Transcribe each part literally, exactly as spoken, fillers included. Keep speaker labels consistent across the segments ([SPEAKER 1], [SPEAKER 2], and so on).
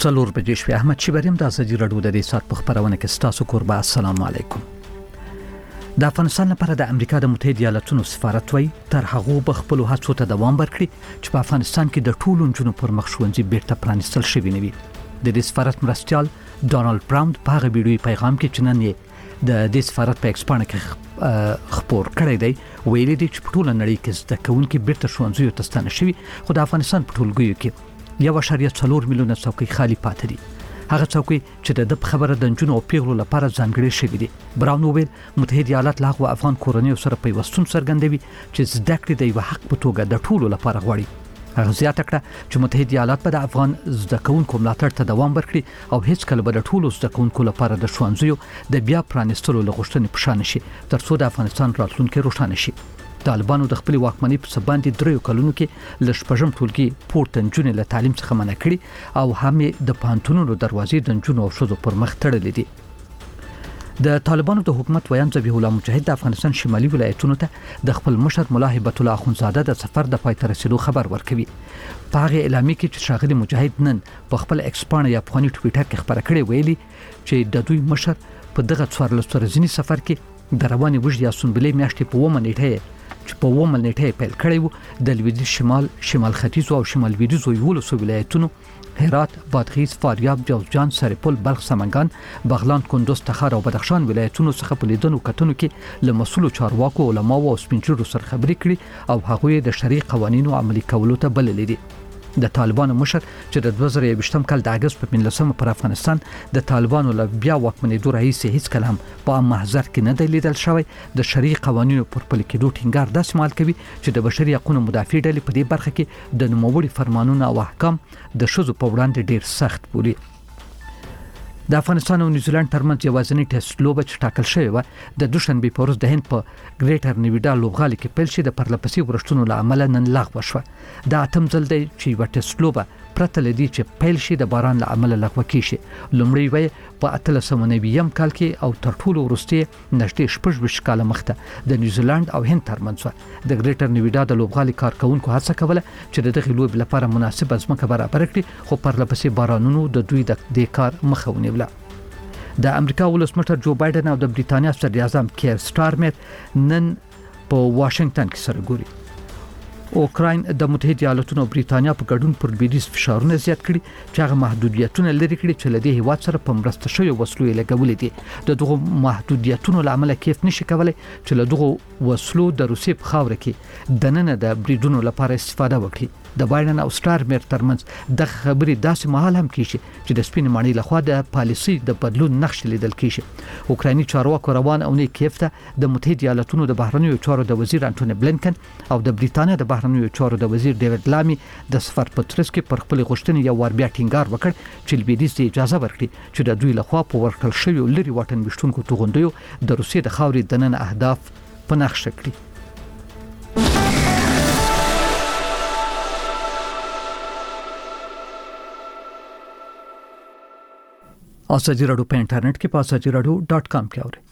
[SPEAKER 1] څلور بجې شوې. احمد شیبریم د ازادي راډیو د دې سات په خبرونه کې ستاسو قربا. السلام علیکم. د افغانستان لپاره د امریکا د متحده ایالاتونو سفارت وای تر هغه به خپل هڅو ته دوام ورکړي چې په افغانستان کې د ټولو جنونو پر مخ ښوونځي بیرته پرانیستل شوي نه وي. د دې سفارت مرستیال ډونالد براون په هغه ویډیوي پیغام کې چې نن یې د دې سفارت په ایکسپانه کې خبر کړی دی ویلي دی چې په ټوله نړۍ کې زده کوونکي بیرته ښوونځیو ته ستانه شوي، خو د افغانستان په ټولګیو کې یو اشاریه څلور میلیونه څوکۍ خالی پاتې دي. هغه څوکۍ چې د خبره د جنونو او پیغلو لپاره ځانګړي شوي دي. براون وویل متحده ایالات له هغو افغان کورنیو سره پیوستون څرګندوي چې زده کړې د یو حق په توګه د ټولو لپاره غواړي. هغه زیاته کړه چې متحده ایالات به د افغان زده کوونکو ملاتړ ته دوام ورکړي او هیڅ کله به د ټولو زده کوونکو لپاره د ښوونځیو د بیا پرانیستلو لغوښتنې په شان شي ترڅو د افغانستان راتلونکي روښانه شي. طالبانو د خپل واکمنۍ په سبب د دریو کلونو کې ل شپږم ټولګي پورته نجونې له تعلیم څخه منع کړي او هم د پانتونونو دروازې د نجونو او ښځو پر مخ تړلې دي. د طالبانو د حکومت ویان ذبیح الله مجاهد د افغانستان شمالي ولایتونو ته د خپل مشر مولا هیبت الله اخونزاده د سفر د پای ته رسیدو خبر ورکوي. په هغه اعلامیه کې چې شاغلي مجاهد نن په خپل ایکسپانه یا افغاني ټویټر کې خبره کړې ویلي چې د دوی مشر په دغه څوارلس ورځني سفر کې د رواني وجدي اسونبلې میاشتې په ومه نیټه چې په ومه نیټه پیل کړی وو د لویدیځ شمال شمال ختیځ او شمال لویدیځ یولسو ولایتونو هرات، بادغیس، فاریاب، جوزجان، سرپل، بلخ، سمنګان، بغلان، کندوز، تخار او بدخشان ولایتونو څخه په لیدنو کتنو کې له مسؤلو چارواکو، علماو او سپینچرو سره خبرې کړي او هغوی د شرعي قوانینو عملي کولو ته بللي دي. د طالبانو مشر چې د دوه زره یوویشتم کال د اگست په پنځلسمه پر افغانستان د طالبانو له بیا واکمنېدو راهیسې هیڅ کله هم په محضر کې نه دی لیدل شوی. د شرعي قوانینو پر پلي کېدو ټینګار داسې مال کوي چې د بشري حقوقو مدافع ډلې په دې برخه کې د نوموړي فرمانونه او احکام د ښځو په وړاندې ډیر سخت بولي. د افغانستان او نیوزیلند ترمنځ یوازینی ټیسټ لوبه چې ټاکل شوې و د دوشنبه په ورځ د هند په ګریټر نیویډا لوبغالي کې پیل شي د پرلپسې ورښتونو له امله نن لغوه شوه. دا اتم ځل دی چې یو ټیسټ لوبه پرته لدی چې پیل شي د باران له امله لغوه کیږي. لومړی وای په اتلس سوه نوي کال کې او تر ټولو وروستي نږدې شپږ ویشت کاله مخته د نیوزیلند او هند ترمنځ د ګریټر نیویډا د لوبغالي کارکونکو هڅه کوله چې دغه لوب لپاره مناسبه ځمکه برابر کړي، خو پرلپسې بارانونو د دوی د دې کار مخه ونیوله. د امریکا ولسمشر جو بایدن او د بریتانیا صدر اعظم کیر سټارمر نن په واشنگټن کې سره ګوري. اوکراین د متحده ایالاتونو او بریتانیا په ګډون پر لویدیځ فشارونه زیات کړي چې هغه محدودیتونه لري کړي چې له دې هیواد سره په مرسته شوی وسلو یې لګولې دي. د دغه محدودیتونو له امله کیف نشي کولای چې له دغه وسلو د روسیې په خاوره کې د نن د بریدونو لپاره استفاده وکړي. د بایدن او سټارمر ترمنځ د خبرې داسې مهال هم کیږي چې د سپین ماڼۍ لخوا د پالیسي د بدلون نقش لیدل کیږي. اوکرایني چارواکو روان او نه کیف ته د متحده ایالاتونو د بهرنیو چارو د وزیر انټونی بلینکن او د بریتانیا د بهرنیو چارو د وزیر ډیوډ لامي د سفر په ترڅ کې پر خپل غوښتنې یو ور بیا ټینګار وکړ چې لویدیځ ته اجازه ورکړي چې د دوی لخوا په ورکړل شوی لري واټن وشتونکو توغندیو د روسیې د خاورې د نن اهداف په نقشه کړي. ازادي راډیو په انټرنیټ کې په ازادي راډیو ډاټ کام کې اورئ.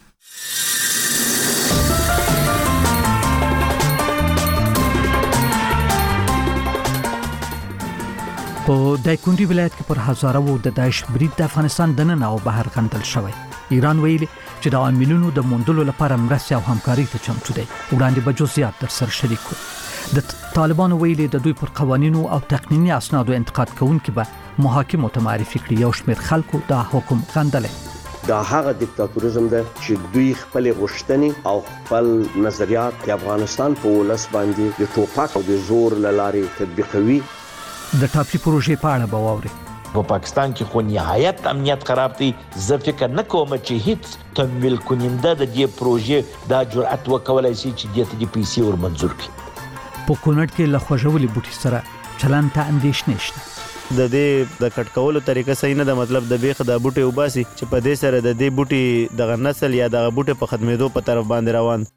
[SPEAKER 1] په دایکندي ولایت کې پر هزارو د داعش برید د افغانستان دننه او بهر غندل شوی. ایران ویلي چې د عاملونو د موندلو لپاره مرسته او همکاري ته چمتو دی. وړاندې به جزئیات در سره شریک کړو. د طالبانو ویلي د دوی پر قوانینو او تقنینی اسنادو انتقاد کوونکي به محاکمو ته معرفي کړي. یو شمېر خلکو دا حکم غندلی.
[SPEAKER 2] دا هغه دیکتاتوریزم ده چې دوی خپل غوښتنې او خپل نظریات د افغانستان په ولس باندې د ټوپک او د زور له لارې تطبیقوي.
[SPEAKER 1] د ټاپي پروژې په اړه به واورئ.
[SPEAKER 3] په پاکستان کې خو نهایت امنیت خراب دی. زه فکر نه کوم چې هیڅ تمویل کننده د دې پروژې دا جرأت وکولای شي چې دې ته د پیسې ور منظور کړي.
[SPEAKER 1] په کونړ کې له خوځولې بوټي سره چلن ته اندېښنې شته.
[SPEAKER 4] د دې د کټ کولو طریقه صحیح نه ده. مطلب د بیخ د بوټي وباسي چې په دې سره د دې بوټي د نسل یا د بوټي په ختمېدو په طرف باندې روان.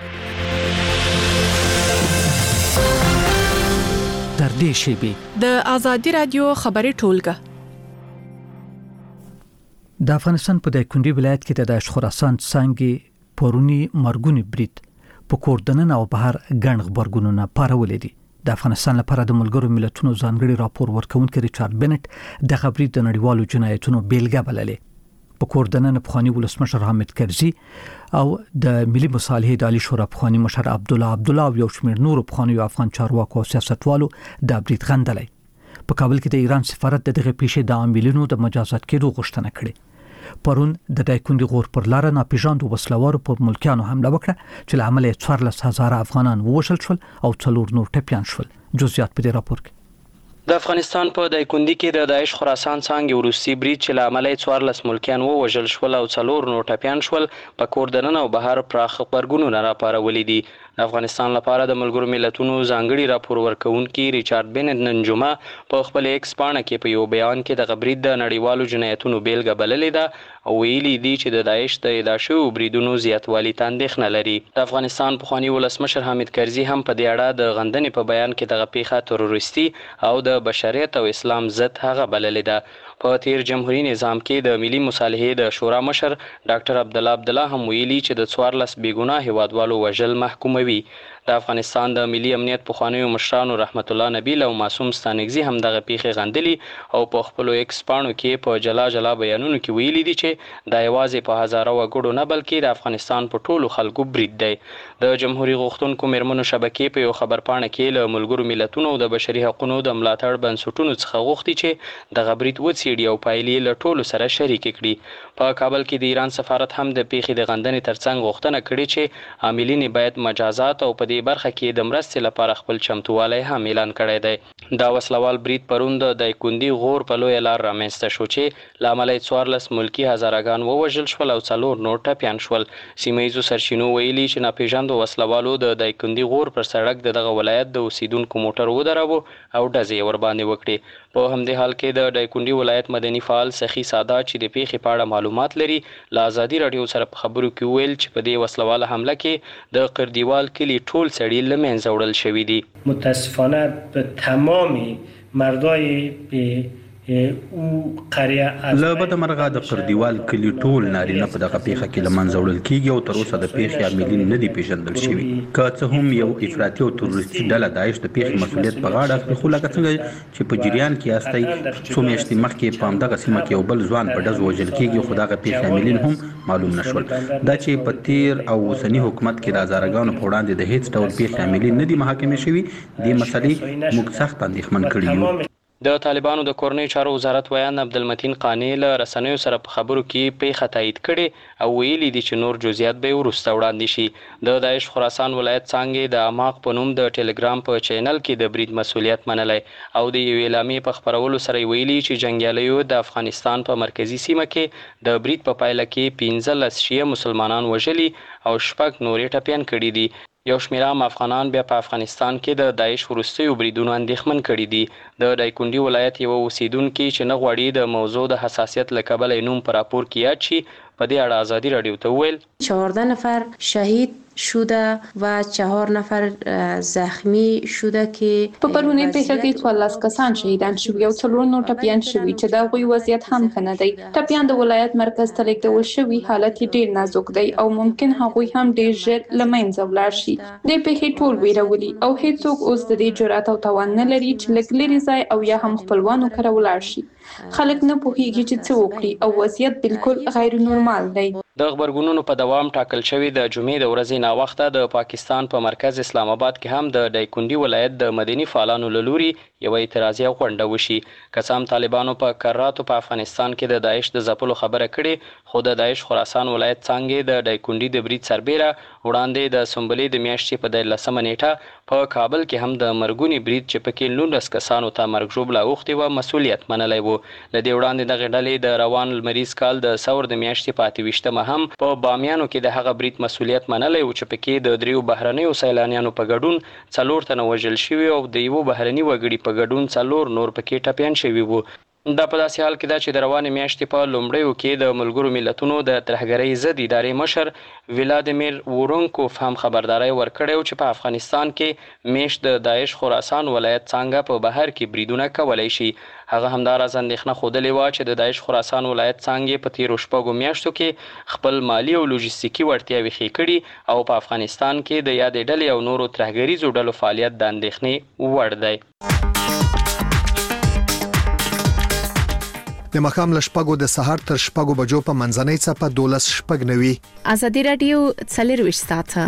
[SPEAKER 1] تر دې شی
[SPEAKER 5] د ازادي رادیو خبري ټولګه
[SPEAKER 1] د افغانستان په دایکندي ولایت کې د داعش خراسان څنګه پرونی مرګونی برید په کوردنن او بهر ګڼ خبرګونونه پارولې دي. د افغانستان لپاره د ملګرو ملتونو ځانګړي راپور ورکونکي ریچارډ بنټ د خبري د نړیوالو جنایتونو بیلګه بللې. په کور دننه پخوانی ولسمشر حامد کرزي او د ملي مصالحې د عالی شورا پخوانی مشر عبد الله عبد الله او یو شمېر نور پخوانی افغان چارواکو او سیاستوالو د برید غندلې. په کابل کې د ایران سفارت د دغه پیښې د عاملینو د مجازات کېدو غوښتنه کړې. پرون د دایکندي غور پر لار ناپېژاندو وسلوارو پر ملکیانو حمله وکړه چې له امله څوارلس هزاره افغانان ووژل شول او څلور نور ټپیان شول. جزئیات په دې راپور کې.
[SPEAKER 6] د افغانستان په دایکندي کې د داعش خراسان څانګې وروستي برید چې له امله څوارلس ملکیان ووژل شول او څلور نور ټپیان شول په کور دننه او بهر پراخ غبرګونونه راپارولي دي. د افغانستان لپاره د ملګرو ملتونو ځانګړي راپور ورکونکي ریچارډ بنټ نن جمعه په خپل ایکس پاڼه کې په یو بیان کې د برید د نړیوالو جنایتونو بیلګه بللې ده او ویلي دي چې د داعش د ادا شویو بریدونو زیاتوالي ته اندېښنه لري. د افغانستان پخوانی ولسمشر حامد کرزي هم په دې اړه د غندنې په بیان کې دغه پیښه تروریستي او د بشریت او اسلام ضد هغه بللې ده. په تیر جمهوریت نظام کې د ملي مصالحې د شورا مشر ډاکټر عبد الله عبد الله هم ویلي چې د څوارلس بېګناه هیوادوالو وژل محکوموي. د افغانستان د ملي امنیت پخوانیو مشرانو رحمت الله نبیل او معصوم ستانکزي هم دغه پیښې غندلي او په خپل ایکس پاڼو کې په جلا جلا بیانونو کې ویلي دي چې دا یوازې په هزاره وګړو نه بلکې د افغانستان په ټولو خلکو برید دی. د جمهوریت غوښتونکو میرمنو شبکې په یو خبر پاڼه کې له ملګرو ملتونو او د بشري حقوقو د ملاتړ بنسټونو څخه غوښتي چې دغه برید وڅېړي او پایلې له ټولو سره شریک کړي. په کابل کې د ایران سفارت هم د پیښې د غندنې ترڅنګ غوښتنه کړې چې عاملین باید مجازات او په دې برخه کې د مرستې لپاره خپل چمتووالی هم اعلان کړی دی. دا وسلوال برید پرون د دایکندي غور په لویه لار رامنځته شو چې له امله یې څوارلس ملکي هزارهګان ووژل شول او څلور نور ټپیان شول. سیمه ییزو سرچینو ویلي چې ناپېژاندو وسلوالو د دایکندي غور پر سړک د دغه ولایت د اوسیدونکو موټر ودراوه او ډزې یې ورباندې وکړې. په همدې حال کې د دایکندي ولایت مدني فعال سخي سادات چې د پیښې په اړه معلومات لري له ازادي راډیو سره په خبرو کې ویل چې په دې وسلواله حمله کې د قردیوال کلي ټول سړي له منځه وړل شوي دي.
[SPEAKER 7] متاسفانه به تمام مردای او قریه
[SPEAKER 8] له بده مرغه د قردیوال کلي ټول نارینه په دغه پیښه کې له منځه وړل کیږي او تر اوسه د پیښې عاملین نه دي پیژندل شوي. که څه هم یو افراطي او تروریستي ډله داعش د پیښې مسؤلیت په غاړه اخلي، خو لکه څنګه چې په جریان کې یاستئ څو میاشتې مخکې په همدغه سیمه کې یو بل ځوان په ډز وژل کیږي، خو دغه پیښې عاملین هم معلوم نشول. دا چې په تیر او اوسني حکومت کې د هزارهګانو په وړاندې د هیڅ ډول پیښې عاملین نه دي محاکمې شوي، دې مسلې موږ سخت اندېښمن کړي یو.
[SPEAKER 6] د طالبانو د کورنیو چارو وزارت ویان عبدالمتین قانی له رسنیو سره په خبرو کې پیښه تایید کړې او ویلي دي چې نور جزئیات به وروسته وړاندې شي. د داعش خراسان ولایت څانګې د اماق په نوم د ټلګرام په چینل کې د برید مسؤلیت منلی او د یوې اعلامیې په خپرولو سره ویلي چې جنګیالیو د افغانستان په مرکزي سیمه کې د برید په پایله کې پنځلس شیعه مسلمانان وژلي او شپږ نورې ټپیان کړي دي. یو شمېر عام افغانان بیا په افغانستان کې د داعش وروستیو بریدونو اندېښمن کړي دي. د دایکندي ولایت یوه اوسیدونکي چې نه غواړي د موضوع د حساسیت له کبله یې نوم په راپور کې یاد شي په دې اړه ازادي راډیو ته وویل
[SPEAKER 9] چهارده نفر شهید شده و چهار نفر زخمی شده که
[SPEAKER 10] په پرونی پیښه کې څوارلس کسان شهیدان شوي او څلور نور ټپیان شوي چې د هغوی وضعیت هم ښه نه دی. ټپیان د ولایت مرکز ته لیږدول شوي، حالت یې ډېر نازک دی او ممکن هغوی هم ډېر ژر له منځه ولاړ شي. دې پیښې ټول ویرولي او هیڅوک اوس د دې جرأت او توان نه لري چې لږ لرې ځای او یا هم خپلوانو کره ولاړ شي. خلک نه پوهیږي چې څه وکړي او وضعیت بالکل غیر نورمال دی.
[SPEAKER 6] د غبرګونونو په دوام ټاکل شوی د جمعې د ورځې ناوخته د پاکستان په مرکز اسلام آباد کې هم د دایکندي ولایت د مدني فعالانو له لوري یوه اعتراضي غونډه وشي. که څه هم طالبانو په کراتو په افغانستان کې د داعش د ځپلو خبره کړې، خو د داعش خراسان ولایت څانګې د دایکندي د برید سربیره وړاندې د سنبلې د میاشتې په دیارلسمه نیټه په کابل کې هم د مرګوني برید چې پکې نولس کسانو ته مرګ ژوبله اوښتې وه مسؤلیت منلی و. له دې وړاندې دغې ډلې د روان لمریز کال د ثور د میاشتې په اته ویشتمه هم په بامیانو کې د هغه برید مسؤلیت منلی و چې پکې د دریو بهرنیو سیلانیانو په ګډون څلور تنه وژل شوي او د یوه بهرني وګړي په ګډون څلور نور پکې ټپیان شوي وو. دا په داسې حال کې ده چې د روانې میاشتې په لومړیو کې د ملګرو ملتونو د ترهګرۍ ضد ادارې مشر ولادیمیر وورونکوف هم خبرداری ورکړی و چې په افغانستان کې میشت د داعش خراسان ولایت څانګه په بهر کې بریدونه کولی شي. هغه همداراز اندېښنه ښودلې وه چې د داعش خراسان ولایت څانګې په تېرو شپږو میاشتو کې خپل مالي او لوجستیکي وړتیاوې ښې کړي او په افغانستان کې د یادې ډلې او نورو ترهګریزو ډلو فعالیت د اندېښنې وړ دی.
[SPEAKER 11] د ماښام له شپږو د سهار تر شپږو بجو په منځنۍ څپه دولس شپږ نوي.
[SPEAKER 5] ازادي راډیو څلرویشت ساعته.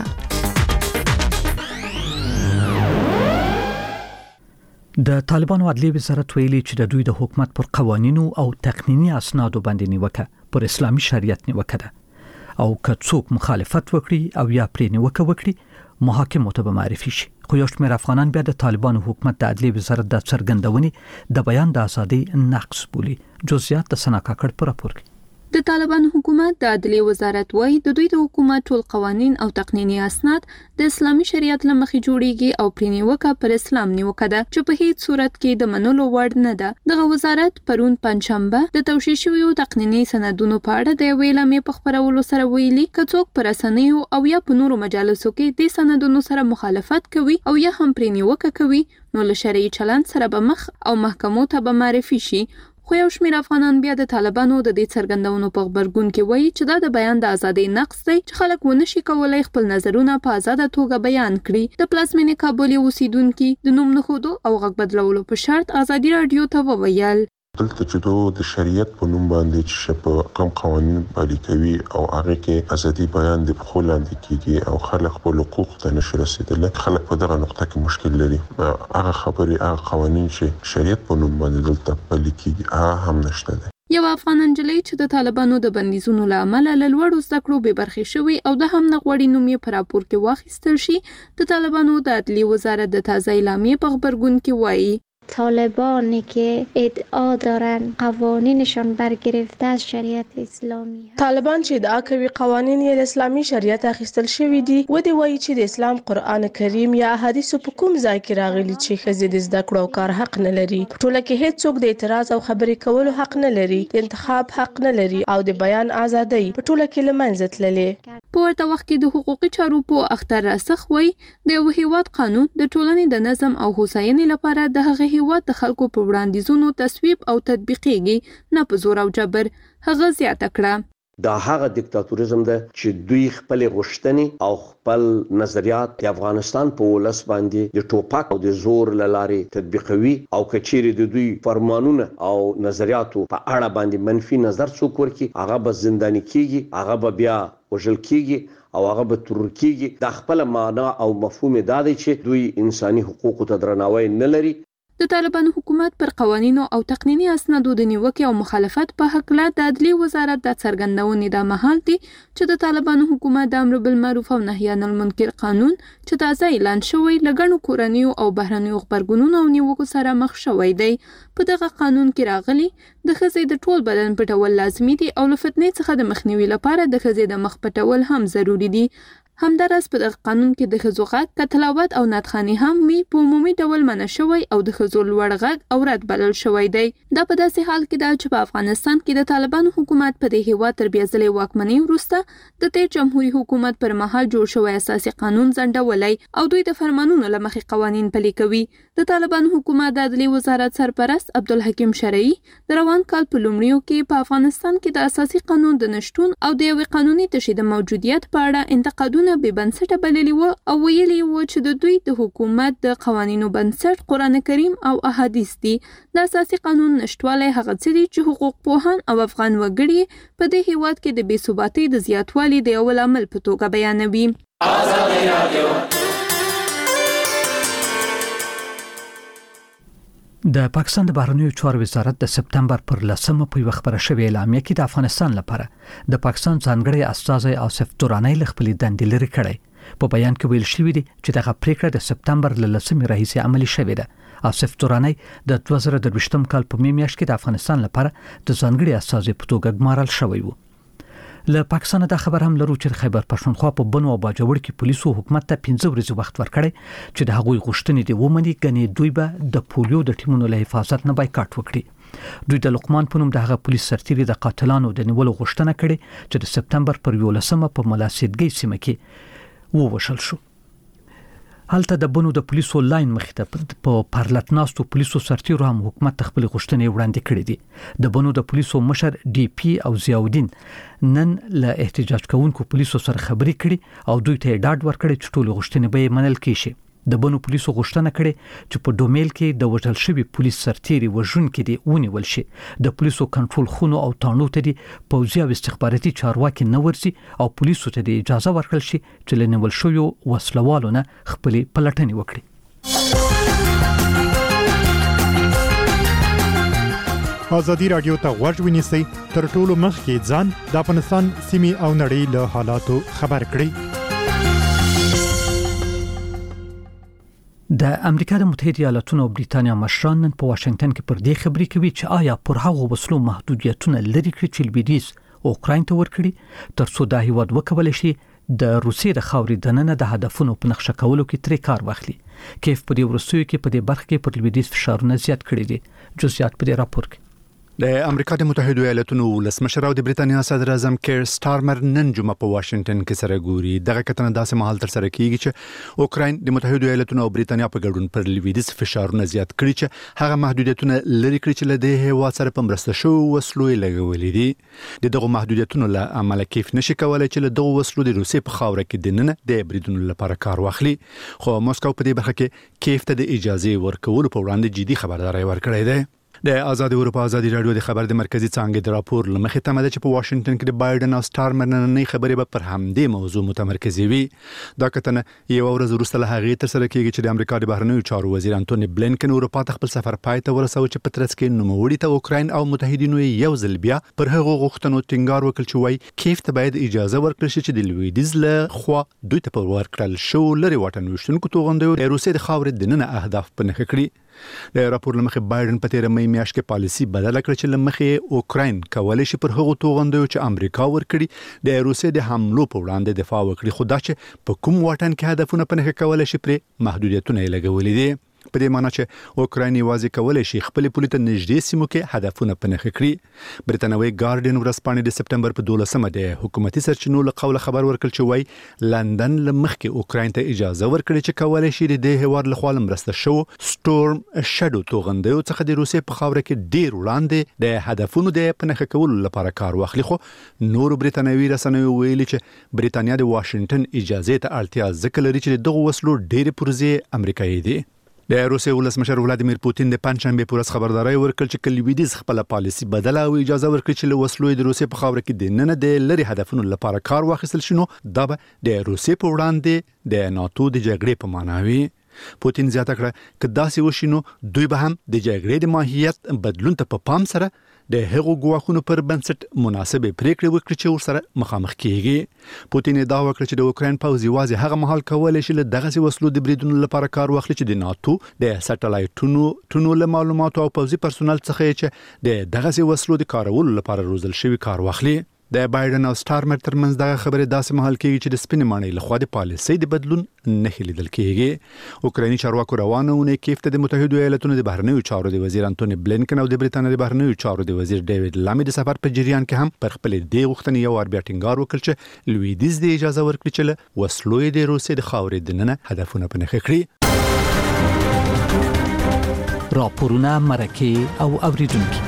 [SPEAKER 1] د طالبانو عدلیې وزارت ویلي چې د دوی د حکومت پر قوانینو او تقنینی اسنادو باندې نیوکه پر اسلامي شریعت نیوکه ده او که څوک مخالفت وکړي او یا پرې نیوکه وکړي محاکمو ته به معرفي شي. خو یو شمېر افغانان بیا د طالبانو حکومت د عدلیې وزارت د څرګندونې د بیان د ازادۍ نقص بولي. جزئیات د سنا کاکړ په راپور کې.
[SPEAKER 10] د طالبانو حکومت د عدلیې وزارت وايي د دوی د حکومت ټول قوانین او تقنینی اسناد د اسلامي شریعت له مخې جوړیږي او پرې نیوکه پر اسلام نیوکه ده چې په هیڅ صورت کې د منلو وړ نه ده. دغه وزارت پرون پنځشنبه د توشیح شویو تقنینی سندونو په اړه د یوې اعلامیې په خپرولو سره ویلي که څوک په رسنیو او یا په نورو مجالسو کې د سندونو سره مخالفت کوي او یا هم پرې نیوکه کوي نو له شرعي چلند سره به مخ او محکمو ته به معرفي شي. خو یو شمېر افغانان بیا د طالبانو د دې څرګندونو په غبرګون کې وایي چې دا د بیان د ازادۍ نقص دی چې خلک ونه شي کولای خپل نظرونه په آزاده توګه بیان کړي. د پلازمینې کابل اوسیدونکي د نوم نښودو او غږ بدلولو په شرط ازادي راډیو ته وویل
[SPEAKER 12] دلته چې دوی د شریعت په نوم باندې چې په کوم قوانین پلي کوي او هغه کې ازادي بیان د خپل لاندې کیږي او خلک خپل حقوق ته نشي رسیدلی. خلک په دغه نقطه کې مشکل لري. هغه خبرې هغه قوانین چې شریعت په نوم باندې دلته پلي کیږي هغه هم نشته دي.
[SPEAKER 10] یو افغان نجلۍ چې د طالبانو د بندیزونو له امله له لوړو زده کړو بې برخې شوې او د هم نه غواړي نوم یې په راپور کې واخیستل شي. د طالبانو د عدلیې وزارت د تازه اعلامیې په غبرګون کې وایي
[SPEAKER 13] طالبانی که ادعا دارن قوانینشان برگرفته از شریعت اسلامی هست.
[SPEAKER 14] طالبان چې ادعا کوي قوانین یې له اسلامي شریعت اخیستل شوي دي و دې وایي چې د اسلام قرآن کریم یا احادیثو په کوم ځای کې راغلي چې ښځې د زده کړو او کار حق نه لري. په ټوله کې هیڅ څوک د اعتراض او خبرې کولو حق نه لري، د انتخاب حق نه لري او د بیان ازادۍ په ټوله کې له منځه تللې.
[SPEAKER 10] په ورته وخت کې د حقوقي چارو په اختر راسخ وایي د یو هیواد قانون د ټولنې د نظم او هوساینې لپاره د هغه هیواد د خلکو په وړاندیزونو تصویب او تطبیقېږي نه په زور او جبر. هغه زیاته کړه
[SPEAKER 2] دا هغه دیکتاتوریزم ده چې دوی خپل غوښتنې او خپل نظریات د افغانستان په ولس باندې د ټوپک او د زور لارې تطبیقوي او کچېرې د دوی فرمانونه او نظریاتو په اړه باندې منفي نظر څوک ورکړي هغه به زنداني کیږي، هغه به بیا وژل کیږي او هغه به تورن کیږي. دا خپل معنا او مفهوم دا دی چې دوی انساني حقوقو ته درناوی نه لري.
[SPEAKER 10] د طالبانو حکومت پر قوانینو او تقنینی اسنادو د نیوکې او مخالفت په هکله د عدلیې وزارت د څرګندونې د مهال دی چې د طالبانو حکومت د امر بالمعروف او نهی عن المنکر قانون چې تازه اعلان شوی لګڼو کورنیو او بهرنیو خبرګونونو او نیوکو سره مخ شوی دی. په دغه قانون کې راغلي د ښځې د ټول بدن پټول لازمي دي او له فتنې څخه د مخنیوي لپاره د ښځې د مخ پټول هم ضروري دي. همداراز په دغه قانون کې د ښځو غږ که تلاوت او نعتخواني هم وي په عمومي ډول منع شوی او د ښځو لوړ غږ او رد بلل شوی دی. دا په داسې حال کې ده چې په افغانستان کې د طالبانو حکومت په دې هیواد تر بیا ځلې واکمنۍ وروسته د تیر جمهوریت حکومت پر مهال جوړ شوی اساسي قانون ځنډولی او دوی د فرمانونو له مخې قوانین پلي کوي. د طالبانو حکومت د عدلیې وزارت سرپرست عبدالحکیم شرعي د روان کال په لومړیو کې په افغانستان کې د اساسي قانون د نشتون او د یوې قانوني تشې د موجودیت په اړه انتقادونه بې بنسټه بللي وو او ویلي وو چې د دوی د حکومت د قوانینو بنسټ قرآن کریم او احادیث دي. د اساسي قانون نشټوالی هغه څه دي چې حقوق پوهان او افغان وګړي په دې هیواد کې د بې ثباتۍ د زیاتوالي د یو لامل په توګه بیانوي. ازادي راډیو
[SPEAKER 1] د پاکستان د بهرنیو چارو وزارت د سپتمبر پر لسمه په یو خبره شوې اعلامیه کې د افغانستان لپاره د پاکستان ځانګړي استازی آصف تورانی له خپل دندې لرې کړی. په بیان کې ویل شوی دی چې دغه پریکړه د سپتمبر له لسمې راهیسې عملي شوې ده. آصف تورانی د دوه زره درویشتم کال په می میاشت کې د افغانستان لپاره د ځانګړي استازی په توګه ګمارل شوی و. له پاکستان دا خبر هم لرو چې خیبر پښتونخوا په بنو او باجوړ کې پولیسو حکومت ته پنځه ورځې وخت ورکړی چې د هغوی غوښتنې دی ومني ګنې دوی به د پولیو د ټیمونو له حفاظت نه بایکاټ وکړي. دوی د لقمان په نوم د هغه پولیس سرتیري د قاتلانو د نیولو غوښتنه کړې چې د سپتمبر پر یولسمه په ملاسیدګۍ سیمه کې ووژل شو. هلته د بنو د پولیسو لاین مخې ته په پارلتناستو پولیسو سرتیرو هم حکومت خپل غوښتنې وړاندې کړې دي. د بنو د پولیسو مشر ډي پی او ضیاءالدین نن له احتجاج کوونکو پولیسو سره خبرې کړي او دوی ته ډاډ ورکړي چې ټول غوښتنې به منل کیږي. د بنو پولیسو غوښتنه کړې چې په ډومیل کې د وژل شوی پولیس سرتیري وژونکي دي ونیول شي. د پولیسو کنټرول خونو او تانو ته دي پوځي او استخباراتي چارواکي نه ورسي او پولیسو ته د اجازه ورکړل شي چې له نیول شویو وسلوالو نه خپل پلټنې وکړي.
[SPEAKER 15] ازادي رادیو ته غوږ ونیسئ تر ټولو مخکې ځان د افغانستان سیمې او نړۍ له حالاتو خبر کړئ.
[SPEAKER 1] د امریکا د متحده ایالاتونو او بریتانیا مشران نن په واشنگټن کې پر دې خبرې کوي چې آیا پر هغو وسلو محدودیتونه لري کړي چې لویدیځ اوکراین ته ورکړي ترڅو دا هیواد وکولای شي د روسیې د خاورې دننه د هدفونو په نقشه کولو کې ترې کار واخلي. کیف په دې ورستیو کې په دې برخه کې پر لویدیځ فشارونه زیات کړي دي. جزئیات په دې راپور کې.
[SPEAKER 15] د امریکا د متحده ایالاتونو ولسمشر او د بریتانیا صدر اعظم کیر سټارمر نن جمعه په واشنگټن کې سره ګوري. دغه کتنه داسې مهال تر سره کیږي چې اوکراین د متحده ایالاتونو او بریتانیا په ګډون پر لویدیځ فشارونه زیات کړي چې هغه محدودیتونه لري کړي چې له دې هیواد سره په مرسته شو وسلو لګولې دي. د دغه محدودیتونو له امله کیف نشي کولای چې له دغه وسلو د روسیې په خاوره کې دننه د بریدونو لپاره کار واخلي. خو موسکو په دې برخه کې کیف ته د اجازه ورکولو په وړاندې جدي خبرداري ورکړې ده. د آزاد اروپا ازادي رادیو د خبر د مرکزی څانګې د راپور لمخې تمه ده چې په واشنگټن کې د بایدن او سټارمر نننۍ خبرې به پر همدې موضوع متمرکزې وي. دا کتنه یو ورځ وروسته له هغې تر سره کیږي چې د امریکا د بهرنیو چارو وزیر انټونی بلینکن اروپا ته خپل سفر پای ته ورسوي چې په ترڅ کې نوموړي ته اوکراین او متحدینو یو ځل بیا پر هغو غوښتنو ټینګار وکړ چې وایي کیف ته باید اجازه ورکړل شي چې د لویدیځ له خوا دوی ته په ورکړل شو لري واټن ویشتونکو توغندیو د روسیې د خاورې دننه اهداف په نښه کړي. د راپور لمخې بایدن په تیره مې میاشت کې پالیسي بدله کړه چې لمخې اوکراین کولای شي پر هغو توغندیو چې امریکا ورکړي د روسیې د حملو په وړاندې دفاع وکړي. خو دا چې په کوم واټن کې هدفونه په نښه کولای شي پرې محدودیتونه یې لګولي دي. په دې معنی چې اوکراین یوازې کولای شي خپل پولیس ته نږدې سیمو کې هدفونه په نښه کړي. بریتانوي ګارډین ورځپاڼې د سپټمبر په دولسمه د حکومتي سرچینو له قوله خبر ورکړ چې وایي لندن له مخکې اوکراین ته اجازه ورکړي چې کولای شي د دې هیواد له خوا مرسته شو سټورم شادو توغندیو څخه د روسیې په خاوره کې ډیر وړاندې د هدفونو د په نښه کولو لپاره کار واخلي. خو نور بریتانوي رسنیو ویلي چې بریتانیا د واشنگټن اجازه ته اړتیا ځکه لري چې دغه وسلو ډېر پرزې امریکایي دي. د روسیې ولسمشر ولادیمیر پوتین د پنځشنبه پر ورځ خبرداري ورکړ چې لویدیځ خپل پالیسي بدله او اجازه ورکړي چې له وسلو د روسیې په خاوره کې د نن د لری هدفونو لپاره کار واخیستل شي. نو دا به د روسیې په وړاندې د ناتو د جګړې په معنا وي. پوتین زیاته کړه چې داسې وشي نو دوی به هم د جګړې د ماهیت بدلون ته په پام سره د هغو ګواښونو پر بنسټ مناسبه پریکړې وکړي چې ورسره مخامخ کیږي. پوتین دا وکړ چې د اوکراین پوځ یوازې هغه مهال کولای شي له دغه وسلو د بریدونو لپاره کار واخلي چې د ناتو د سټلایټونو ټونو له معلوماتو او پوځي پرسونل څخه چې د دغه وسلو د کارولو لپاره روزل شوی کار واخلي. د بایدن او سټارمر ترمنځ دغه خبره داسې مهال کېږي چې د سپینې ماڼۍ لخوا د پالیسۍ د بدلون نه لیدل کېږي. اوکرایني چارواکو روانه اونۍ کیف ته د متحده ایالاتونو د بهرنیو چارو د وزیر انټونی بلینکن او د بریتانیا د بهرنیو چارو د وزیر ډیوډ لامی د سفر په جریان کې هم پر خپل د غوښتنې یو ور بیا ټینګار وکړ چې لویدیځ د اجازه ورکړي چې له وسلو د روسیې د خاورې دننه هدفونه په نښه کړي.
[SPEAKER 1] راپورونه مرکه او اوریدونکو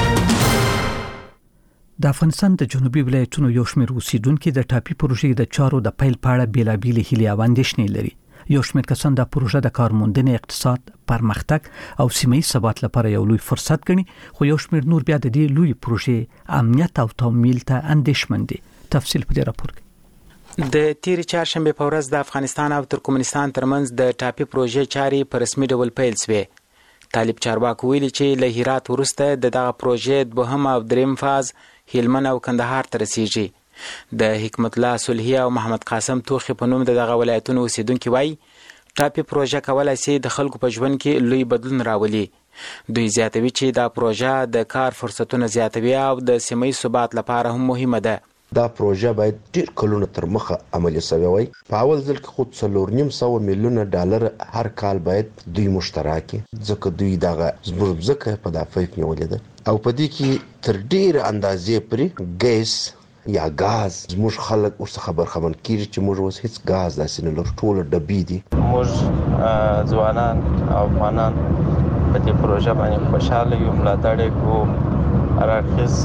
[SPEAKER 1] د افغانستان د جنوبي ولایتونو یو شمېر اوسیدونکو د ټاپي پروژې د چارو د پیل پاړه بیلابېلې هیلې او اندېښنې لري. یو شمېر کسان د پروژه د کارموندنې اقتصاد پرمختګ او سیمه ییز ثبات لپاره یو لوی فرصت ګڼي. خو یو شمېر نور بیا د دې لوی پروژې امنیت او تمویل ته اندېښمن دي. تفصیل په دې راپور کې.
[SPEAKER 16] د تیر چهارشنبه په ورځ د افغانستان او ترکمنستان ترمنځ د ټاپي پروژې چاري په رسمي ډول پیل شوې. طالب چارواکو ویلي چې له هرات وروسته د دغه پروژې دوهم او دریم فاز هلمند او کندهار ته رسیږي. د حکمت الله صلحي او محمد قاسم توخي په نوم د دغه ولایتونو اوسیدونکو وایي ټاپي پروژه کولای شي د خلکو په ژوند کې لوی بدلون راولي. دوی زیاتوي چې دا پروژه د کار فرصتونه زیاتوي او د سیمه ییز ثبات لپاره هم مهمه ده.
[SPEAKER 17] دا پروژه باید ډیر کلونه تر مخه عملي شوی وای. په اول ځل کې خو څلور نیم سوه میلیونه ډالر هر کال باید دوی مشترکي ځکه دوی دغه زموږ ځکه په دافعه نیولې ده او په دې کې تر ډیر اندازې پرې ګیس یا غاز زموږ خلک اوس خبر خبر کیږي چې موږ اوس هیڅ غاز داسې نه لرو، ټول ډبې دي.
[SPEAKER 18] موږ ځوانان او افغانان په دې پروژه باندې خوشاله یو، ملاتړ کوو، راخیز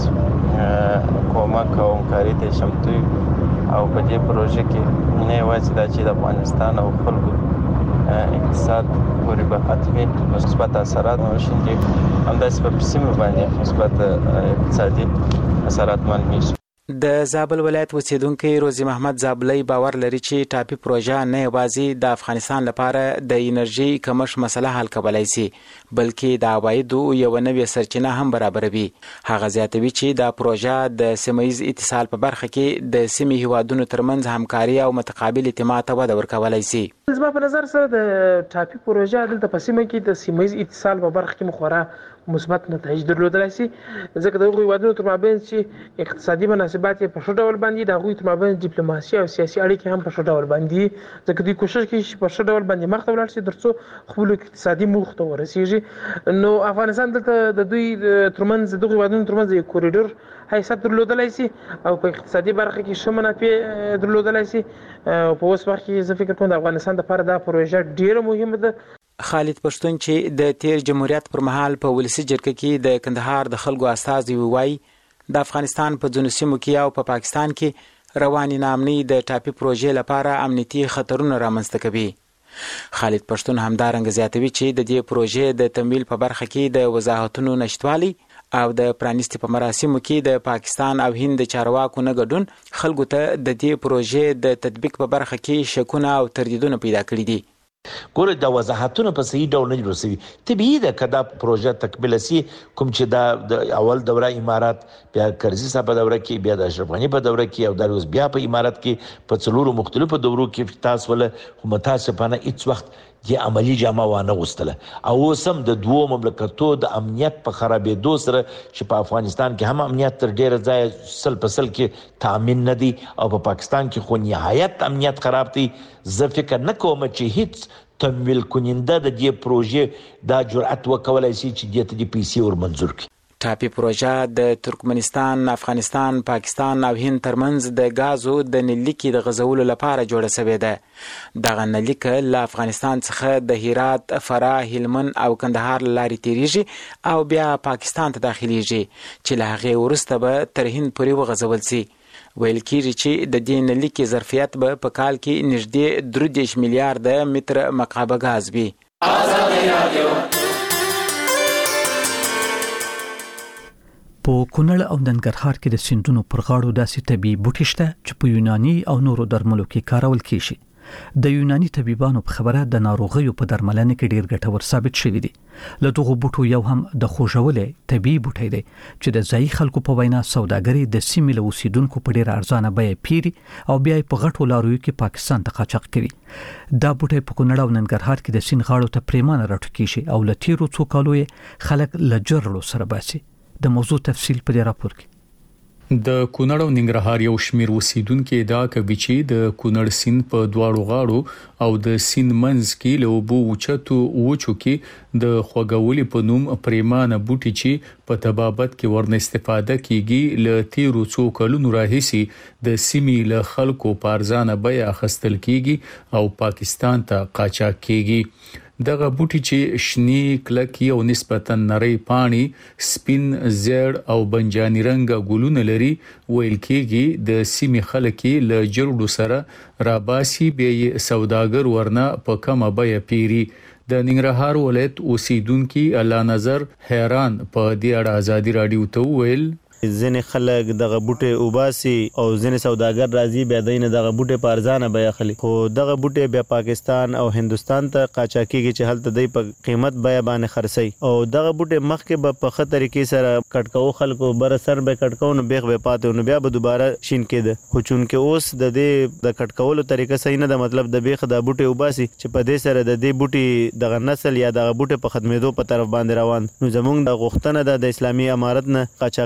[SPEAKER 18] کومک او همکاري ته چمتو یو او په دې پروژه کې نه یوازې دا چې د افغانستان او خلکو اقتصاد پورې به حتمي مثبت اثرات وشیندي، همداسې په سیمه باندې مثبت اقتصادي اثرات معلومیږي.
[SPEAKER 16] د زابل ولایت اوسیدونکي روزي محمد زابلي باور لري چې ټاپي پروژه نه یوازې د افغانستان لپاره د انرژي کمښت مسله حل کولای شي بلکې د عوایدو یو نوې سرچینه هم برابروي. هغه زیاتوي چې دا پروژه د سیمه‌ییز اتصال په برخه کې د سیمې هیوادونو ترمنځ همکاري او متقابل اعتماد ته وده ورکولای شي.
[SPEAKER 19] زما په نظر سره د ټاپي پروژه دلته په سیمه کې د سیمه‌ییز اتصال په برخه کې مخوره مثبت نتایج درلودلای شي، ځکه د هغوی هیوادونو تر مابین چې اقتصادي مناسبات یې په ښه ډول باندې د هغوی تر مابین ډیپلوماسي او سیاسي اړیکې هم په ښه ډول باندې، ځکه دوی کوشش کوي چې په ښه ډول باندې مخ ته ولاړ شي تر څو خپلو اقتصادي موخو ته ورسیږي. نو افغانستان دلته د دوی ترمنځ دغو هیوادونو ترمنځ یو کوریډور حیثیت درلودلای شي او په اقتصادي برخه کې ښه منافع درلودلای شي. په اوس وخت کې زه فکر کوم د افغانستان لپاره دا پروژه ډیره مهمه ده.
[SPEAKER 16] خالد پښتون چې د تیر جمهوریت پر مهال په ولسی جرګه کې د کندهار د خلکو استازي وایي د افغانستان په ځینو سیمو کې او په پاکستان کې رواني نامني د ټاپي پروژې لپاره امنیتي خطرونه رامنځته کوي. خالد پښتون همدارنګه زیاتوي چې د دې پروژې د تمویل په برخه کې د وضاحتونو نشټوالي او د پرانیستي په مراسمو کې د پاکستان او هند چارواکو نه ګډون خلکو ته د دې پروژې د تطبیق په برخه کې شکونه او تردیدونه پیدا کړي دي.
[SPEAKER 3] ګوره د وضاحتونو په صحیح ډول نه جوړ شوي. طبیعي ده که دا پروژه تکمیله سي، کوم چې دا د اول دوره امارات، بیا کرزي صاحب په دوره کې، بیا د اشرف غني په دوره کې او دا اوس بیا په امارات کې په څلورو مختلفو دورو کې تاسو ول خو متاسفانه هیڅ وخت د عملی جامه وانه غوستله او اوس هم د دوو مملکتو د امنیت په خرابېدو سره چې په افغانستان کې هم امنیت تر ډیره ځایه سل په سل کې تامین نه دی او په پاکستان کې خو نهایت امنیت خراب دی. زه فکر نه کوم چې هیڅ تمویل کننده د دې پروژې دا جرأت وکولای شي چې دې ته د پیسې ور منظور کړي.
[SPEAKER 16] ټاپي پروژه د ترکمنستان، افغانستان، پاکستان او هند ترمنځ د غازو د نلیکي د غزولو لپاره جوړه شوې ده. دغه نلیک له افغانستان څخه د هرات، فراه، هلمند او کندهار لارې تیریږي او بیا پاکستان ته داخليږي چې له هغې وروسته به تر هند پورې وغځول شي. ویل کېږي چې د دې نلیکي ظرفیت به په کال کې نږدې درې دېرش میلیارده متر مکعب غاز وي.
[SPEAKER 1] په کونړ او ننګرهار کې د سیندونو پر غاړو داسې طبي بوټي شته چې په یوناني او نورو درملو کې کارول کیږي. د یوناني طبيبانو په خبره د ناروغیو په درملنه کې ډیر ګټور ثابت شوی دی. له دغه بوټو یو هم د خوژولې طبي بوټی دی چې د ځای خلکو په وینا سوداګري د سیمې له اوسیدونکو په ډیر ارزانه بیه پیري او بیا په غټو لارویو کې پاکستان ته قاچاق کوي. دا بوټی په کونړ او ننګرهار کې د سین غاړو ته پریمانه راټوکیږي او له تیرو څو کالو یې خلک لجرلو سره باسي. د موضوع تفصیل په دې راپور کې.
[SPEAKER 20] د کونړ او ننګرهار یو شمیر اوسیدونکو دا کوي چې د کونړ سیند په دواړو غاړو او د سیند منځ کې له اوبو اوچتو اوچو کې د خوګولې په نوم پریمانه بوټي چې په تبابت کې ورنه استفاده کیږي له تیرو څو کلونو راهیسي د سیمې له خلکو په ارزانه بیه اخیستل کیږي او پاکستان ته قاچاق کیږي. دغه بوټي چې شنی کلکی او نسبتا نری پانی، سپین زیړ او بنجانی رنګ ګلونه لري، ویل کېږي د سیمې خلک له جرړو سره راباسي به سوداګر ورنه په کومه بیه پیری. د ننګرهار ولایت اوسیدونکو الله نظر حیران په دې اړه ازادي رادیو ته ویل
[SPEAKER 4] ځنې خلک دغه بوټي وباسي او ځنې سوداګر راځي بیا دینه دغه بوټي په ارزانه بیه اخلي، خو دغه بوټي بیا پاکستان او هندستان ته قاچاقيږي چې هلته دوی په قیمت بیه باندې خرڅي او دغه بوټي مخکې به په خطر کې سره کټکاو خلکو بر سر به کټکاو نو بیغ به پاتې نو بیا به دوباره شین کېده. خو چونکه اوس د دې د کټکاولو طریقه صحیح نه ده، مطلب د بیغ د بوټي وباسي چې په دې سره د دې بوټي دغه نسل یا دغه بوټي په خدمتو په طرف باندې روان. نو زمونږ د غوښتنه د اسلامي امارت نه قاچاقي ډول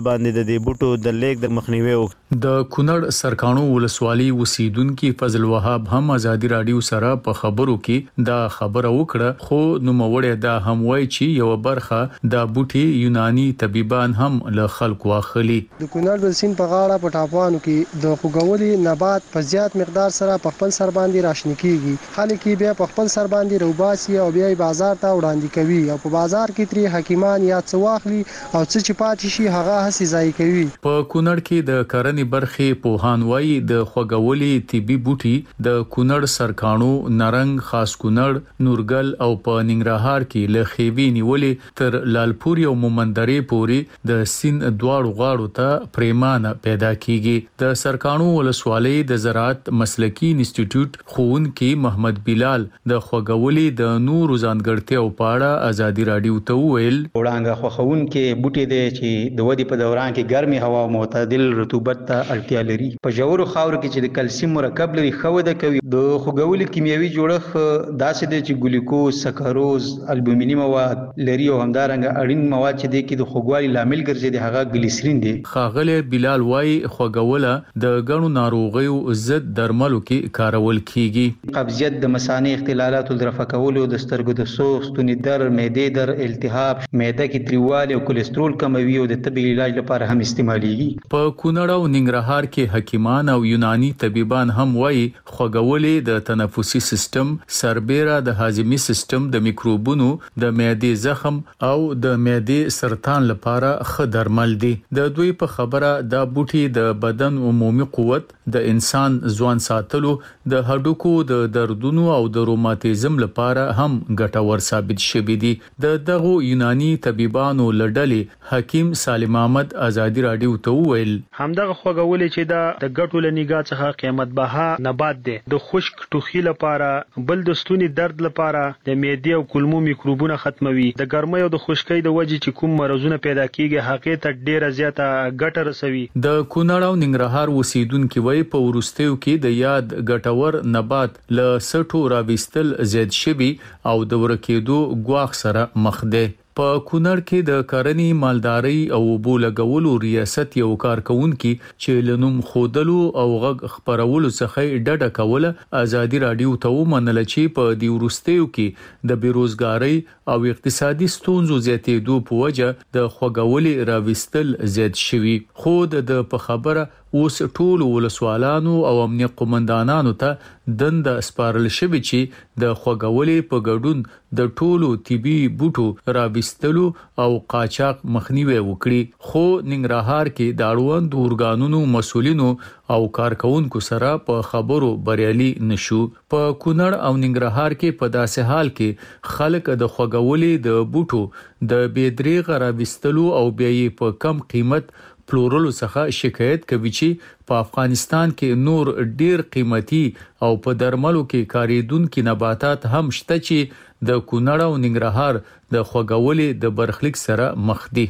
[SPEAKER 4] ډول باندې د دې بوټو د لیک د مخنیوي
[SPEAKER 20] د کونړ سرکانو ولسوالۍ اوسیدونکو فضل وهاب هم ازادي رادیو سره په خبرو کې دا خبره وکړه خو نو موړې دا هم وایي چې یو برخه دا بوټي یوناني طبيبان هم له خلکو واخلي.
[SPEAKER 21] د کونړ د سین په غاړه په ټاپوانو کې د خوګولي نبات په زیات مقدار سره په خپل سر باندې راشنه کیږي. خلک بیا په خپل سر باندې روباسي او بیا بازار ته وړاندې کوي او په بازار کې تری حکیمان یا څه واخلي او څه چې پاتې شي هغه هسي ځای کوي.
[SPEAKER 20] په کونړ کې د کرنې برخې پوهان وایي د خوګولي طبي بوټي د کونړ سرکانو نرنګ خاص کونړ نورګل او په ننګرهار کې له خېوي نیولې تر لالپور او مومندرې پورې د سین دواړو غاړو ته پریمانه پیدا کیږي. د سرکانو ولسوالۍ د زراعت مسلکی انسټیټیوټ ښوونکي محمد بلال د خوګولي د نورو ځانګړتیاو په اړه ازادي رادیو ته وویل
[SPEAKER 8] وړاندې خوخون کې بوټي دي چې د ودی په دوران کې ګرمي هوا او معتدل رطوبت ته اړتیا لري. په جوړو خاور کې چې د کلسیم مرکب لري خو د کوي د خوګولي کیمیاوي جوړښت داسې دي چې ګلوکوز سکروز البومینی مواد لري او همدارنګه اړین مواد چې د کې د خوګوالي لامل ګرځي د هغه ګلیسرین دي.
[SPEAKER 20] خاغله بلال وای خوګوله د غنو ناروغیو ضد درملو کې کارول کیږي.
[SPEAKER 8] قبضیت د مثانې اختلالات د رفع کولو د سترګو د سوخ ستوني در معدې در التهاب معده کې تریوالی او کولېسترول کموي او د طبي علاج لپاره هم استعماليږي.
[SPEAKER 20] په کونړ او ننګرهار کې حکیمان او یوناني طبيبان هم وایي خوګولې د تنفسي سیستم سربېره د هاضمي سیستم د میکروبونو د معدې زخم او د معدې سرطان لپاره ښه درمل دي. د دوی په خبره دا بوټي د بدن عمومي قوت د انسان ځوان ساتلو د هډوکو د دردونو او د روماتیزم لپاره هم ګټور ثابت شوي دي. د دغه یوناني طبيبانو لړلې حکیم سالم احمد ازادي رادیو ته وویل
[SPEAKER 22] همدغه خوګولې چې دا د ګټو لنیګا څخه قیمت بها نبات دی. د خشک ټوخي لپاره بل د ستوني درد لپاره د معدې او کولمو میکروبونه ختموي. د ګرمۍ او د خشکۍ د وجې چې کوم مرزونه پیدا کیږي هغه ته ډیره زیاته ګټه رسوي.
[SPEAKER 20] د کونړ او ننګرهار اوسیدونکو وای په ورستیو کې د یاد ګټور نبات له سټو راويستل زیات شوي او د ورکېدو غواخ سره مخ ده. په کونړ کې د کرنې مالداري او بولګولو ریاست یو کارکونکو چې لنوم خودلو او غږ خبرولو څخه ډډه کوله ازادي رادیو ته ومنل چې په دی ورستیو کې د بیروزګاری او اقتصادي ستونزو زیاتېدو په وجه د خوګولې راويستل زیات شوي. خو د په خبره اوس ټول ولسوالانو او امنیه قومندانانو ته دند سپارل شوی چې د خوګولې په ګډون د ټولو طبي بوټو راويستلو او قاچاق مخنیوي وکړي. خو ننګرهار کې د اړوند اورګانونو مسولینو او کارکونکو سره په خبرو بریالي نشو. په کونړ او ننګرهار کې په داسې حال کې خلک د خوګولې د بوټو د بيدریغ راويستلو او بیا په کم قیمت پلورلو څخه شکایت کوي چې په افغانستان کې نور ډیر قیمتي او په درملو کې کاریدونکو نباتات هم شته چې د کونړ او ننګرهار د خوګولې د برخلیک سره مخ دي.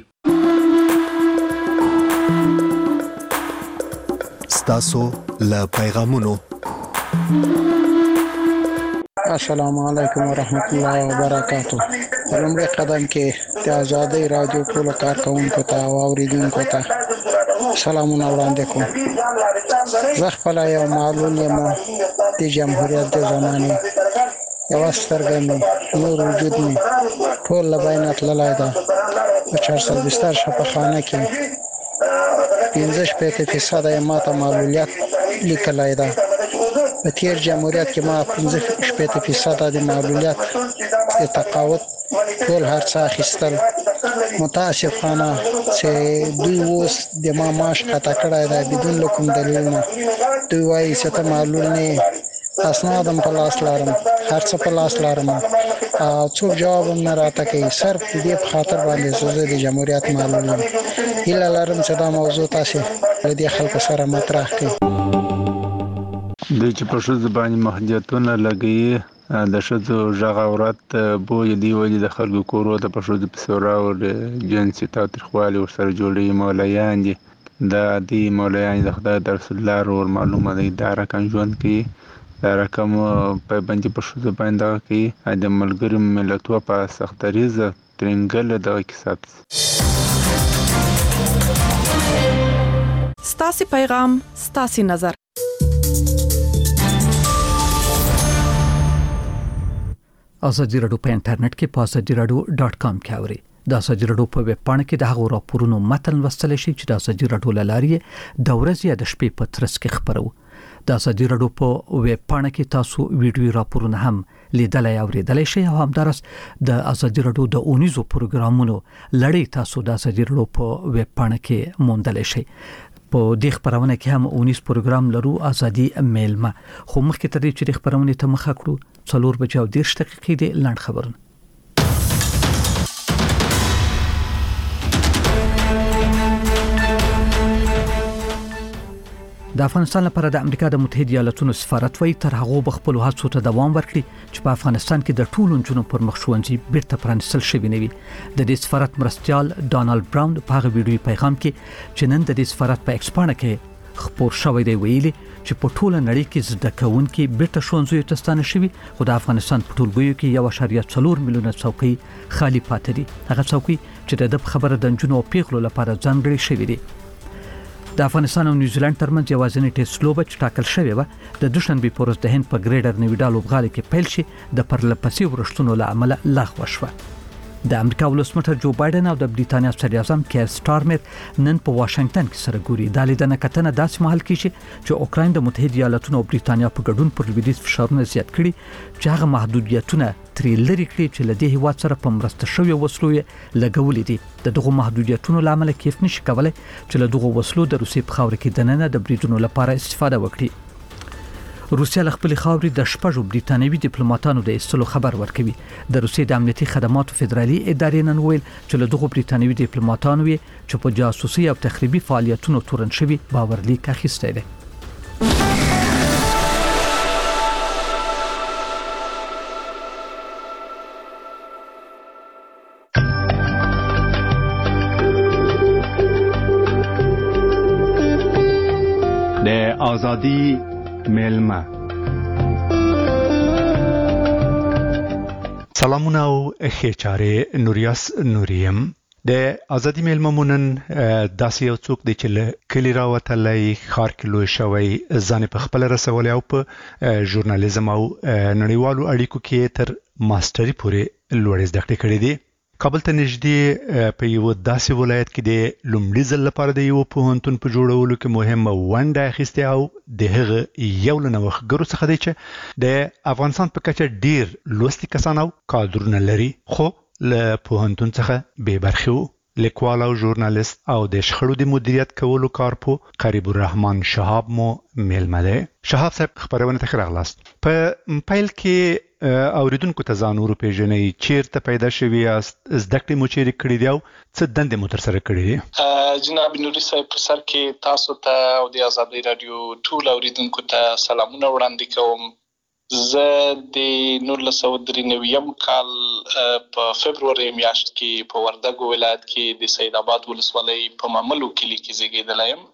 [SPEAKER 11] ستاسو له پیغامونو
[SPEAKER 23] السلام علیکم ورحمت الله وبرکاته. لومړی قدم کې د آزادۍ رادیو ټول کارکونکو ته او اوریدونکو ته سلامونه وړاندې کوم. زه خپل یو معلول یم د جمهوریت د زمانې یو سترګه مې نور وجود مې ټول له بینه تللی ده. په چهار سوه بستر شفاخانه کې پنځه شپېته فیصده یې ماته معلولیت لیکلی ده. په تیر جمهوریت کې ما پنځه شپېته فیصده د معلولیت د تقاعد ټول هر څه اخیستل. متاسفانه چې دوی اوس د ما معاش قطع کړی دی بدون له کوم دلیل نه. دوی وایي چې ته معلول نه اسناد هم په لاس لرم هر څه په لاس لرم او څوک جواب هم نه راته کوي. صرف د دې په خاطر باندې چې زه د جمهوریت معلول یم. هیله لرم چې دا موضوع تاسو له دې خلکو سره مطرح کړئ.
[SPEAKER 24] د چې په ښځو باندې محدودیتونه لګوي د ښځو غږ اورات بوی دی ولې د خلکو کورو د په ښځو په سورا او جنسي تاوتریخوالي ورسره جوړوي. مولیان دي دا دی مولیان د خدای د رسول الله ورور معلومه دی دا رقم ژوند کوي دا رقم په باندې په ښځو باندې دغه کوي د ملګرو ملتونو په سختریزه ترنګل دغه کیسه
[SPEAKER 5] ستاسو پیغام ستاسو نظر.
[SPEAKER 1] ازادي رادیو په انټرنیټ کې په ازادي رادیو ډاټ کام کې اوري. د ازادي رادیو په ویب پاڼه کې د هغو راپورونو متن لوستل شي چې د ازادي رادیو لاري د ورځې یا د شپې په ترڅ کې خبرو. د ازادي رادیو په ویب پاڼه کې تاسو ویډیو راپورونه هم لیدلای او اوریدلای شئ او همدارس د ازادي رادیو د اونیزو پروګرامونو لړۍ تاسو د ازادي رادیو په ویب پاڼه کې موندلای شئ. په دې خبرونه کې هم اونیز پروګرام لرو ازادي میلمه. خو مخکې تر دې چې د خبرونه ته مخه کړو څلور بجې او دېرش دقیقې د لاند خبرونه. د افغانستان لپاره د امریکا د متحده ایالاتونو سفارت وایي تر هغه بخپل هڅو ته دوام ورکړي چې په افغانستان کې د ټولو نجونو پر مخ ښوونځي بیرته پرانیستل شوي نه وي. د دې سفارت مرستیال ډانالډ براون په هغه ویډیوي پیغام کې چې نن د دې سفارت په ایکس پاڼه کې خبر شوی دی ویلي چې په ټوله نړۍ کې زده کوونکي بیرته ښوونځیو ته ستانه شوي، خو د افغانستان په ټولګیو کې یو اعشاریه څلور میلیونه څوکۍ خالی پاتې دي. هغه څوکۍ چې د دې خبره د نجونو او پیغلو لپاره ځانګړي شوي دي. د افغانستان او نیوزیلند ترمنځ یوازینی ټیسټ لوبه چې ټاکل شوې و د دوشنبه په ورځ د هند په ګریډر نویډا لوبغالي کې پیل شي د پرلپسې ورښتونو له امله لغوه شوه. د امریکا ولسمشر جو بایدن او د بریټانیا صدر اعظم کیر سټارمر نن په واشنگټن کې سره ګوري. د لیدنه کتنه داسې مهال کې چې اوکراین د متحده ایالاتونو او بریټانیا په ګډون پر لویدیځ فشارونه زیات کړي چې هغه محدودیتونه ترې لري کړي چې له دې هیواد سره په مرسته شوی وسلو لګولې دي. د دغو محدودیتونو لامل کیف نشي کولای چې له دغو وسلو د روسي په خاور کې دننه د بریدونو لپاره استفاده وکړي. روسیا له خپل خاوري د شپږو بریټانوي ډیپلوماټانو د ایستلو خبر ورکوي. د روسي د امنیتي خدماتو فدرالي ادارې نن ویل چې له دغو بریټانوي ډیپلوماټانو چې په جاسوسي او تخریبي فعالیتونو تورن شوي باورلیک اخیستی دی.
[SPEAKER 15] د ازادي میلمه. سلامونه او ښه چارې نوریاس نوریم. د ازادي میلمه مونن داسې یو څوک دی چې له کلی راوتلی ښار کې لوی شوی ځان په خپل رسولي او په ژورنالیزم او نړیوالو اړیکو کې تر ماستري پورې لوړې زده کړې کړې دي. کابل ته نږدې په یو داسې ولایت کې د لومړي ځل لپاره د یو پوهنتون په جوړولو کې مهمه ونډه اخیستې او د هغه یو له نوښتګرو څخه دی چې د افغانستان په کچه ډیر لوستي کسان او کادرونه لري خو له پوهنتون څخه بې برخې وو. لیکوال او ژورنالیست او د شخړو د مدیریت کولو کارپو قریب الرحمن شهاب مو میلمه دی. شهاب صاحب خبرونه ته ښه راغلاست. په پیل کې اوریدونکو ته ځان وروپېژنئ، چیرته پیدا شوي یاست، زده کړې مو چیرې کړې دي او څه دندې مو ترسره کړې دي؟
[SPEAKER 6] جناب نوري صاحب په سر کې تاسو ته او د ازادي رادیو ټول اوریدونکو ته سلامونه وړاندې کوم. زه د نولس سوه درې نوي کال په فبروري میاشت کې په وردګو ولایت کې د سید آباد ولسوالۍ په ماملو کلي کې زیږېدلی یم.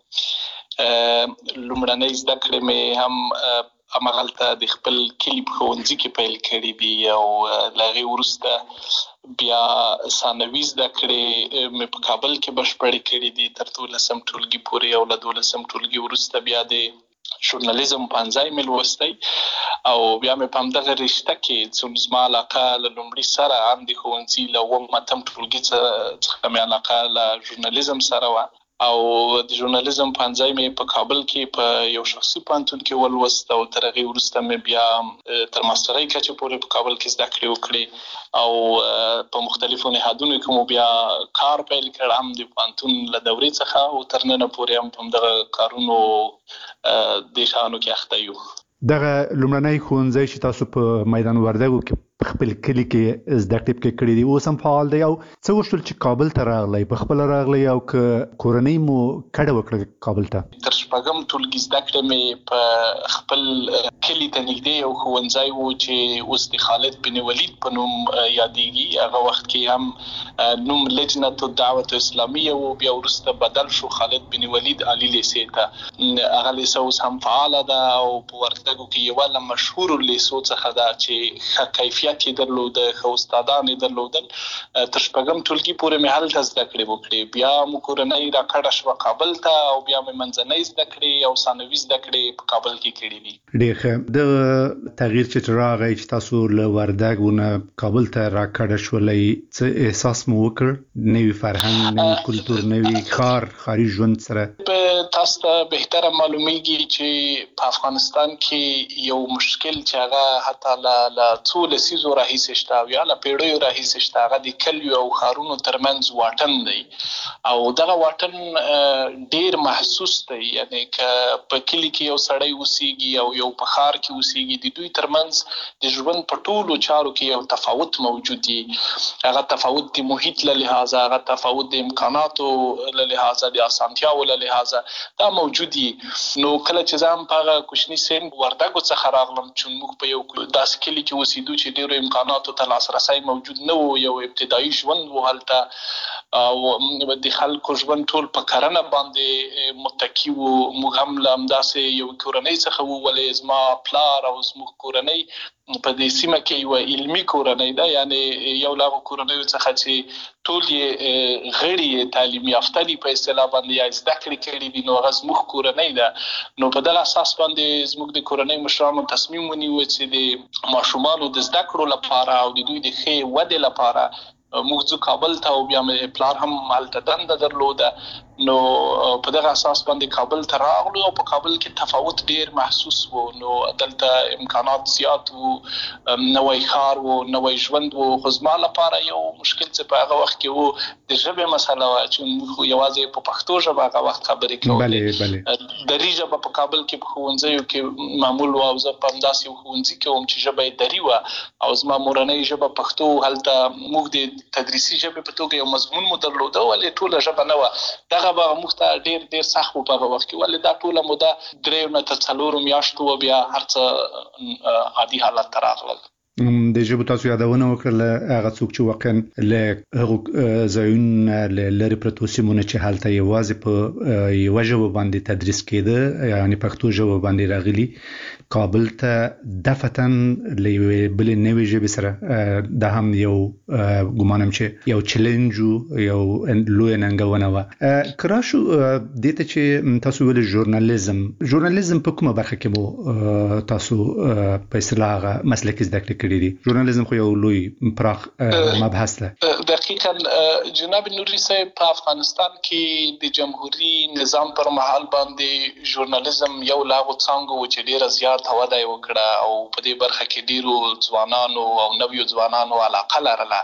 [SPEAKER 6] لومړنۍ زده کړې مې هم همغلته د خپل کلي په ښوونځي کې پیل کړي دي او له هغې وروسته بیا ثانوي زده کړې مې په کابل کې بشپړې کړي دي تر دولسم ټولګي پورې او له دولسم ټولګي وروسته بیا د ژورنالیزم پنځای مې لوستی او بیا مې په همدغه رشته کې څومره زما علاقه له لومړي سره هم د ښوونځي له اووم اتم ټولګي څخه مې علاقه له ژورنالیزم سره وه او د ژورنالیزم پنځای مې په کابل کې په یو شخصي پوهنتون کې ولوست او تر هغې وروسته مې بیا تر ماسترۍ کچې پورې په کابل کې زده کړې وکړې او په مختلفو نهادونو کې مو بیا کار پیل کړ، هم د پوهنتون له دورې څخه او تر ننه پورې هم په همدغه کارونو دې شیانو کې اخته یو.
[SPEAKER 15] دغه لومړنی ښوونځی چې تاسو په میدان وردګو کې په خپل کلي کې زده کړې کړې دي اوس هم فعال دی او څه وشول چې کابل ته راغلی، په خپله راغلی او که کورنۍ مو کډه وکړه کابل ته؟
[SPEAKER 6] تر شپږم ټولګي زده کړې مې په خپل کلي ته نږدې یو ښوونځی و چې اوس د خالد بن ولید په نوم یادېږي. هغه وخت کې هم نوم لجنة الدعوة اسلامیه و، بیا وروسته بدل شو خالد بن ولید عالی لیسې ته. هغه لیسه اوس هم فعاله ده او په وردګو کې یوه له مشهورو لیسو څخه ده چې ښه کیفیت شخصیت یې درلود، ښه استادان یې درلودل. تر شپږم ټولګي پورې مې هلته زده کړې وکړې. بیا مو کورنۍ راکډه شوه کابل ته او بیا مې منځنۍ زده کړې او ثانوي زده کړې په کابل کې کړې دي.
[SPEAKER 15] ډېر ښه. د تغییر چې راغی چې تاسو له وردګونه کابل ته راکډه شولئ، څه احساس مو وکړ؟ نوي فرهنګ، نوي کلتور، نوي ښار، ښاري ژوند سره؟
[SPEAKER 6] تاسو ته بهتره معلومیږي چې په افغانستان کې یو مشکل چې هغه حتی له څو لسیزو راهیسې شته او یا له پیړیو راهیسې شته، هغه د کلیو او ښارونو ترمنځ واټن دی او دغه واټن ډېر محسوس دی. یعنی که په کلي کې یو سړی اوسیږي او یو په ښار کې اوسیږي، د دوی ترمنځ د ژوند په ټولو چارو کې یو تفاوت موجود دی. هغه تفاوت د محیط له لحاظه، هغه تفاوت د امکاناتو له لحاظه، د اسانتیاو له لحاظه دا موجود دي. نو کله چې زه هم په هغه کوچني سن وردګو څخه راغلم چې موږ په یو داسې کلي کې اوسېدو چې ډېرو امکاناتو ته لاسرسی موجود نه و، یو ابتدایي ژوند و هلته او د خلکو ژوند ټول په کرنه باندې متکی و. موږ هم له همداسې یو کورنۍ څخه وولې، زما پلار او زموږ کورنۍ په دې سیمه کې یو علمي کورنۍ ده، یعنی یو له هغو کورنیو څخه چې ټول یې غړي تعلیم یافته دي په اصطلاح باندې یا زده کړې کړي دي، نو هغه زموږ کورنۍ ده. نو په دغه اساس باندې زموږ د کورنۍ مشرانو تصمیم ونیو چې د ماشومانو د زده کړو لپاره او د دوی د ښې ودې لپاره موږ ځو کابل ته او بیا مې پلار هم هلته دنده درلوده. نو په دغه اساس باندې کابل ته راغلو او په کابل کې تفاوت ډیر محسوس و. نو دلته امکانات زیات وو، نوی ښار وو، نوی ژوند وو. خو زما لپاره یو مشکل چې په هغه وخت کې وو د ژبې مسله وه چې موږ یوازې په پښتو ژبه هغه وخت خبرې کولې. دري ژبه په کابل کې په ښوونځیو کې معمول وه او زه په همداسې یو ښوونځي کې وم چې ژبه یې دري وه او زما مورنۍ ژبه پښتو. هلته موږ د تدریسي ژبې په توګه یو مضمون مو درلوده ولې ټوله ژبه نه وه. دغه به موږ ته ډېر ډېر سخت و په هغه وخت کې، ولې دا ټوله موده دریو نه تر څلورو میاشتو و، بیا هر څه عادي حالت ته راغلل.
[SPEAKER 15] د ژبو تاسو یادونه وکړله، هغه څوک چې واقعا له هغو ځایونو له لرې پرتو سیمونو چې هلته یوازې په یوه ژبه باندې تدریس کېده، یعنې پښتو ژبه باندې راغلي، کابل ته دفعتاً له یوې بلې نوې ژبې سره، دا هم یو ګمانم چې یو چلنج و، یو لویه ننګونه وه. که راشو دې ته چې تاسو ویلې ژورنالیزم، ژورنالیزم په کومه برخه کې مو تاسو په اصطلاح هغه مسلکي زده کړې کړي دي؟ ژورنالیزم خو یو لوی پراخ مبحث ده.
[SPEAKER 6] دقیقاً جناب نوري صاحب، په افغانستان کې د جمهوریت نظام پر مهال باندې ژورنالیزم یو لا غو څنګه و چې ډیره زیات وده یې وکړه او په دې برخه کې ډیرو ځوانانو او نویو ځوانانو علاقه لرله.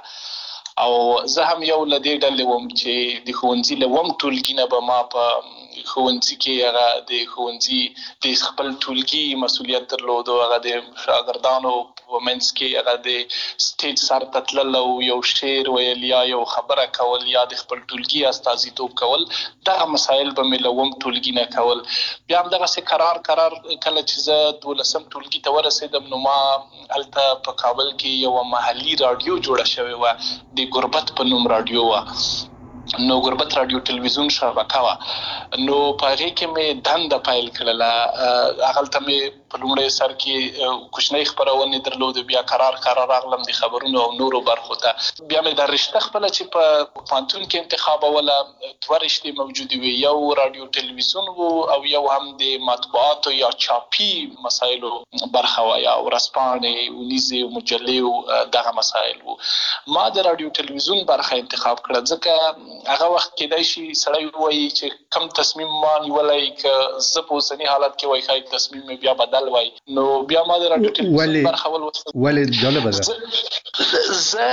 [SPEAKER 6] او زه هم یو له دې ډلې وم چې د ښوونځي له اووم ټولګي نه به ما په ښوونځي کې هغه د ښوونځي د خپل ټولګي مسؤلیت درلود او هغه د شاګردانو په منځ کې هغه د سټیج سر ته تلل او یو شعر ویل یا یو خبره کول یا د خپل ټولګي استازیتوب کول. دغه مسایل به مې له اووم ټولګي نه کول. بیا همدغسې قرار قرار کله چې زه دولسم ټولګي ته ورسېدم نو ما هلته په کابل کې یوه محلي راډیو جوړه شوې وه، د غربت په نوم راډیو وه. نو غربت رادیو ټلویزیون شبکه وه. نو په هغې کې مې دنده پیل کړله. هغلته مې په لومړی سر کې کوچنۍ خپرونې درلودې، بیا قرار قرار راغلم د خبرونو او نورو برخو ته. بیا مې دا رشته خپله چې په پوهنتون کې انتخابوله، دوه رشتې موجودې وې، یو رادیو ټلویزیون و او یو هم د مطبوعاتو یا چاپي مسایلو برخه وه، یا ورځپاڼې، اونیزې، مجلې، دغه مسایل و. ما د رادیو ټلویزیون برخه انتخاب کړه ځکه هغه وخت کېدای شي سړی ووایي چې کم تصمیم ما نیولی، که زه په اوسني حالت کې وایي ښایي تصمیم مې بیا بدل وای. نو بیا ما د رادیو ټلویزیون برخه ولوستله.
[SPEAKER 15] ولې جالبه ده؟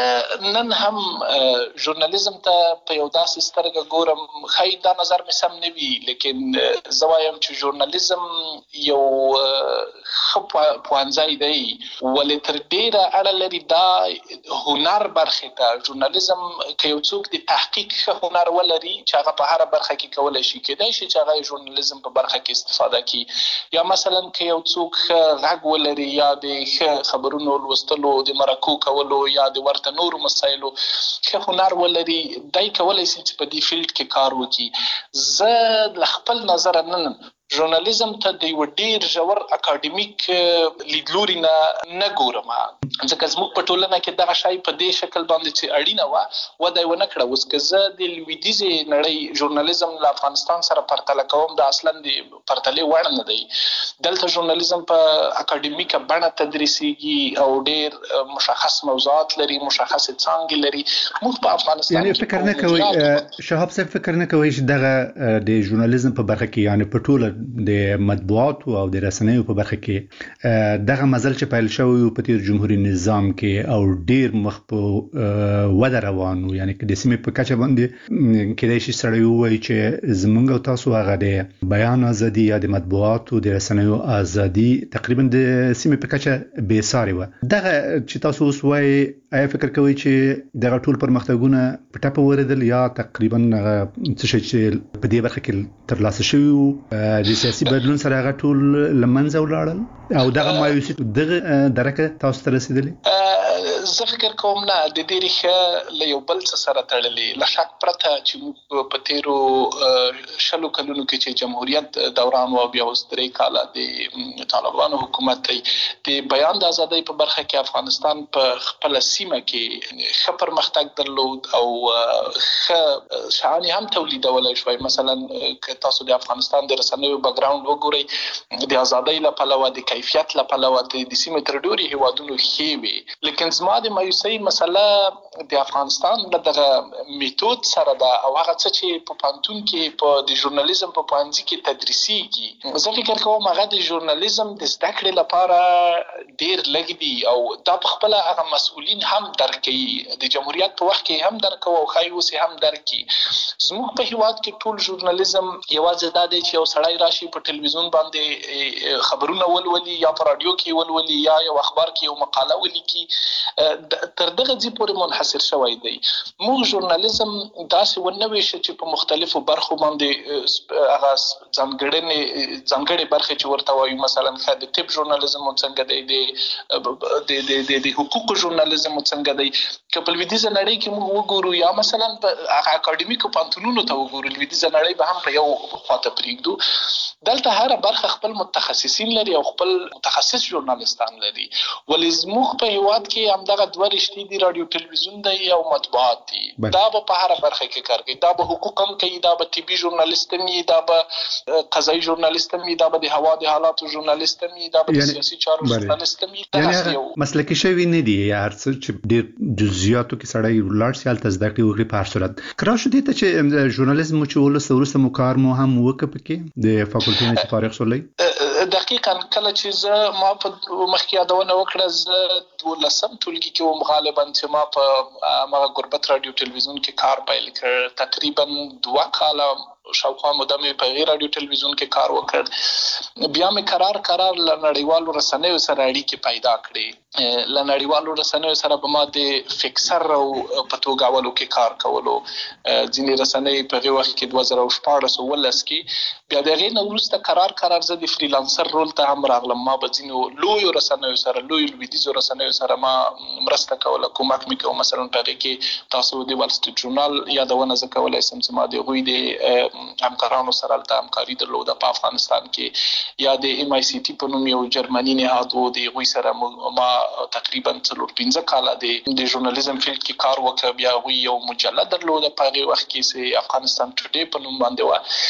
[SPEAKER 6] زه نن هم ژورنالیزم ته په یو داسې سترګه ګورم، ښایي دا نظر مې سم نه وي، لیکن زه وایم چې ژورنالیزم یو ښه پوهنځی دی، ولې تر ډېره اړه لري دا هنر برخې ته. ژورنالیزم که یو څوک د تحقیق ښه هنر ولري چې هغه په هره برخه کې کولی شي، کېدای شي چې هغه ژورنالیزم په برخه کې استفاده کړي. یا مثلا که یو څوک ښه غږ ولري یا د ښه خبرونو لوستلو، د مرکو کولو یا د ورته نورو مسایلو ښه هنر ولري، دی کولی شي چې په دې فیلډ کې کار وکړي. زه له خپل نظره نن ژورنالیزم ته د یو ډیر ژور اکاډمیک لیدلوري نه نه ګورم، ځکه زموږ په ټولنه کې دغه شی په دې شکل باندې چې اړینه وه وده یې ونه کړه. اوس که زه د لویدیځې نړۍ ژورنالیزم له افغانستان سره پرتله کوم، دا اصلا د پرتلې وړ نه دی. دلته ژورنالیزم په اکاډمیکه بڼه تدریسیږي او ډیر مشخص موضوعات لري، مشخص څانګې لري. موږ په افغانستان
[SPEAKER 15] یعنی فکر نه کوي شهاب صاحب فکر نه کوي چې دغه د ژورنالیزم په برخه کې یعنی په ټوله د مطبوعات او د رسنیو په برخه کې دغه مزل چې پیل شوی په تیر جمهوریت نظام کې او ډیر مخ په وده روانو، یعنی که د سیمې په کچه باندې کېدای شي سړی ووایي چې زمونږ او تاسو هغه د بیان ازادي یا د مطبوعات او د رسنیو ازادي تقریبا د سیمې په کچه بې ساري و. دغه چې تاسو اوس وایي آیا فکر کوي چې دغه ټول پرمختګونه په ټاپه وریدل یا تقریبا څه شي چې په دې برخه کې ترلاسه شوی د سیاسي بدلون سره هغه ټول لمنځه ولاړل او دغه مایوسي دغه درکه تاسو ته رسیدلې؟
[SPEAKER 6] زه فکر کوم نه، د دې ریښه له یو بل څه سره تړلې. له شک پرته چې موږ په تیرو شلو کلونو کې چې جمهوریت دوران و بیا اوس درې کاله د طالبانو حکومت دی، د بیان د ازادۍ په برخه کې افغانستان په خپل سیمه کې ښه پرمختګ درلود او ښه شعانې هم تولیدولی شوی. مثلا که تاسو د افغانستان د رسنیو بیکګراوند وګورئ، د ازادۍ له پلوه، د کیفیت له پلوه د سیمې تر ډېرو هیوادونو ښې وې. لیکن زما د مایوسۍ مسله د افغانستان له دغه میتود سره ده او هغه څه چې په پوهنتون کې په د ژورنالیزم په پوهنځي کې تدریسیږي. زه فکر کوم هغه د ژورنالیزم د زده کړې لپاره ډېر لږ دي او دا په خپله هغه مسؤلین هم درک کوي، د جمهوریت په وخت کې هم درک کوو او ښایي اوس هم درک کړي. زموږ په هیواد کې ټول ژورنالیزم یوازې دا دی چې یو سړی راشي په ټلویزیون باندې خبرونه ولولي یا په راډیو کې ولولي یا یو اخبار کې یو مقاله ولیکي، تر دغه ځای پورې منحصر شوی دی. موږ ژورنالیزم داسې ونه ویشه چې په مختلفو برخو باندې هغه ځانګړنې ځانګړې برخې چې ورته وایو، مثلا ښه د طب ژورنالیزم څنګه دی، د د حقوقو ژورنالیزم څنګه دی. که په لویدیځه نړۍ کې موږ وګورو یا مثلا په هغه اکاډمیکو پوهنتونونو ته وګورو، لویدیځه نړۍ به هم په یو خواته پرېږدو. دلته هره برخه خپل متخصصین لري او خپل متخصص ژورنالیستان لري. ولې زموږ په هیواد کې همدغه دوه رشتې دي، راډیو ټلویزیون دی او مطبوعات دي. دا به په هره برخه کې کار کوي، دا به حقوق هم کوي، دا به طبي ژورنالیست هم وي، دا به قضایي ژورنالیست هم وي، دا به د هوا د حالاتو ژورنالیست هم وي، دا به د سیاسي چارو ژورنالیست هم وي.
[SPEAKER 15] یعنې مسلکي شوي نه دي یا هر څه چې ډېر جزئیاتو کې سړی ولاړ شي هلته زده کړې وکړي په هر صورت. که راشو دې ته چې ژورنالیزم چې ولسته وروسته مو کار مو هم وکړه پکې د فاکولټي نه چې فارغ شولی؟
[SPEAKER 6] دقیقاً کله چې زه ما په مخکې یادونه وکړه، زه دولسم ټولګي کې وم غالبا چې ما په هغه غربت راډیو ټلویزیون کې کار پیل کړ. تقریبا دوه کاله شاوخوا موده مې په غیر راډیو ټلویزیون کې کار وکړ. بیا مې قرار قرار له نړیوالو رسنیو سره اړیکې پیدا کړې. له نړیوالو رسنیو سره به ما د فکسر او په توګاولو کې کار کولو. ځینې رسنۍ په هغې وخت کې دوه زره شپاړس اوولس کې. بیا د هغې نه وروسته قرار قرار زه د فریلانسر رول ته هم راغلم. ما به ځینو لویو رسنیو سره، لویو لویدیځو رسنیو سره ما مرسته کوله، کومک مې کوه. مثلا په هغې کې تاسو د وال سټریټ ژورنال یادونه زه کولی سم چې ما د هغوی د همکارانو سره هلته همکاري درلوده په افغانستان کې، یا د ایم آی سی ټي په نوم یو جرمني نهاد و، د هغوی سره ما تقریبا څلور پنځه کاله د ژورنالیزم فیلډ کې کار وکړ. بیا هغوی یو مجله درلوده په هغې وخت کې چې افغانستان ټوډې په نوم باندې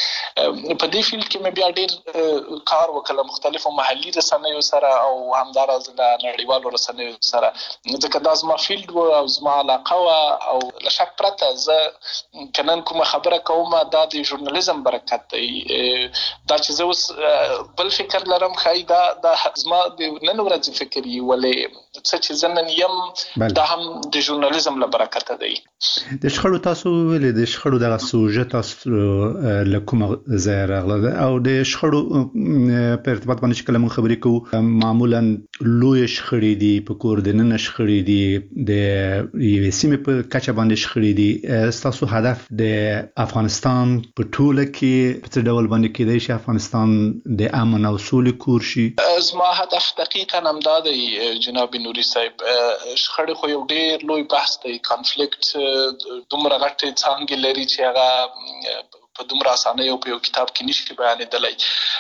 [SPEAKER 6] وه. په دې فیلډ کې مې بیا ډېر کار وکړ مختلفو محلي رسنیو سره او همداراز له نړیوالو رسنیو سره، ځکه دا زما فیلډ و او زما علاقه وه. او له شک پرته زه که نن کومه خبره کوم دا د ژورنالیزم برکت دی. دا چې زه اوس بل فکر لرم ښایي دا دا زما د نن ورځې فکر وي، ولې څه چې زه نن یم دا هم د ژورنالیزم له برکته دی.
[SPEAKER 15] د شخړو تاسو ویلې د شخړو دغه سوژه تاسو له کومه ځایه راغله او د شخړو په ارتباط باندې چې کله موږ خبرې کوو معمولا لویې شخړې دي، په کور دننه شخړې دي، د یوې سیمې په کچه باندې شخړې دي. ستاسو هدف د افغانستان په ټوله کې په څه ډول باندې کېدای شي افغانستان د امن او سولې کور شي؟
[SPEAKER 6] زما هدف دقیقاً همدا دی جناب نوري صاحب. شخړې خو یو ډېر لوی بحث دی. کانفلیکټ دومره غټې څانګې لري چې هغه په دومره اسانۍ او په یو کتاب کې نشي بیانېدلی.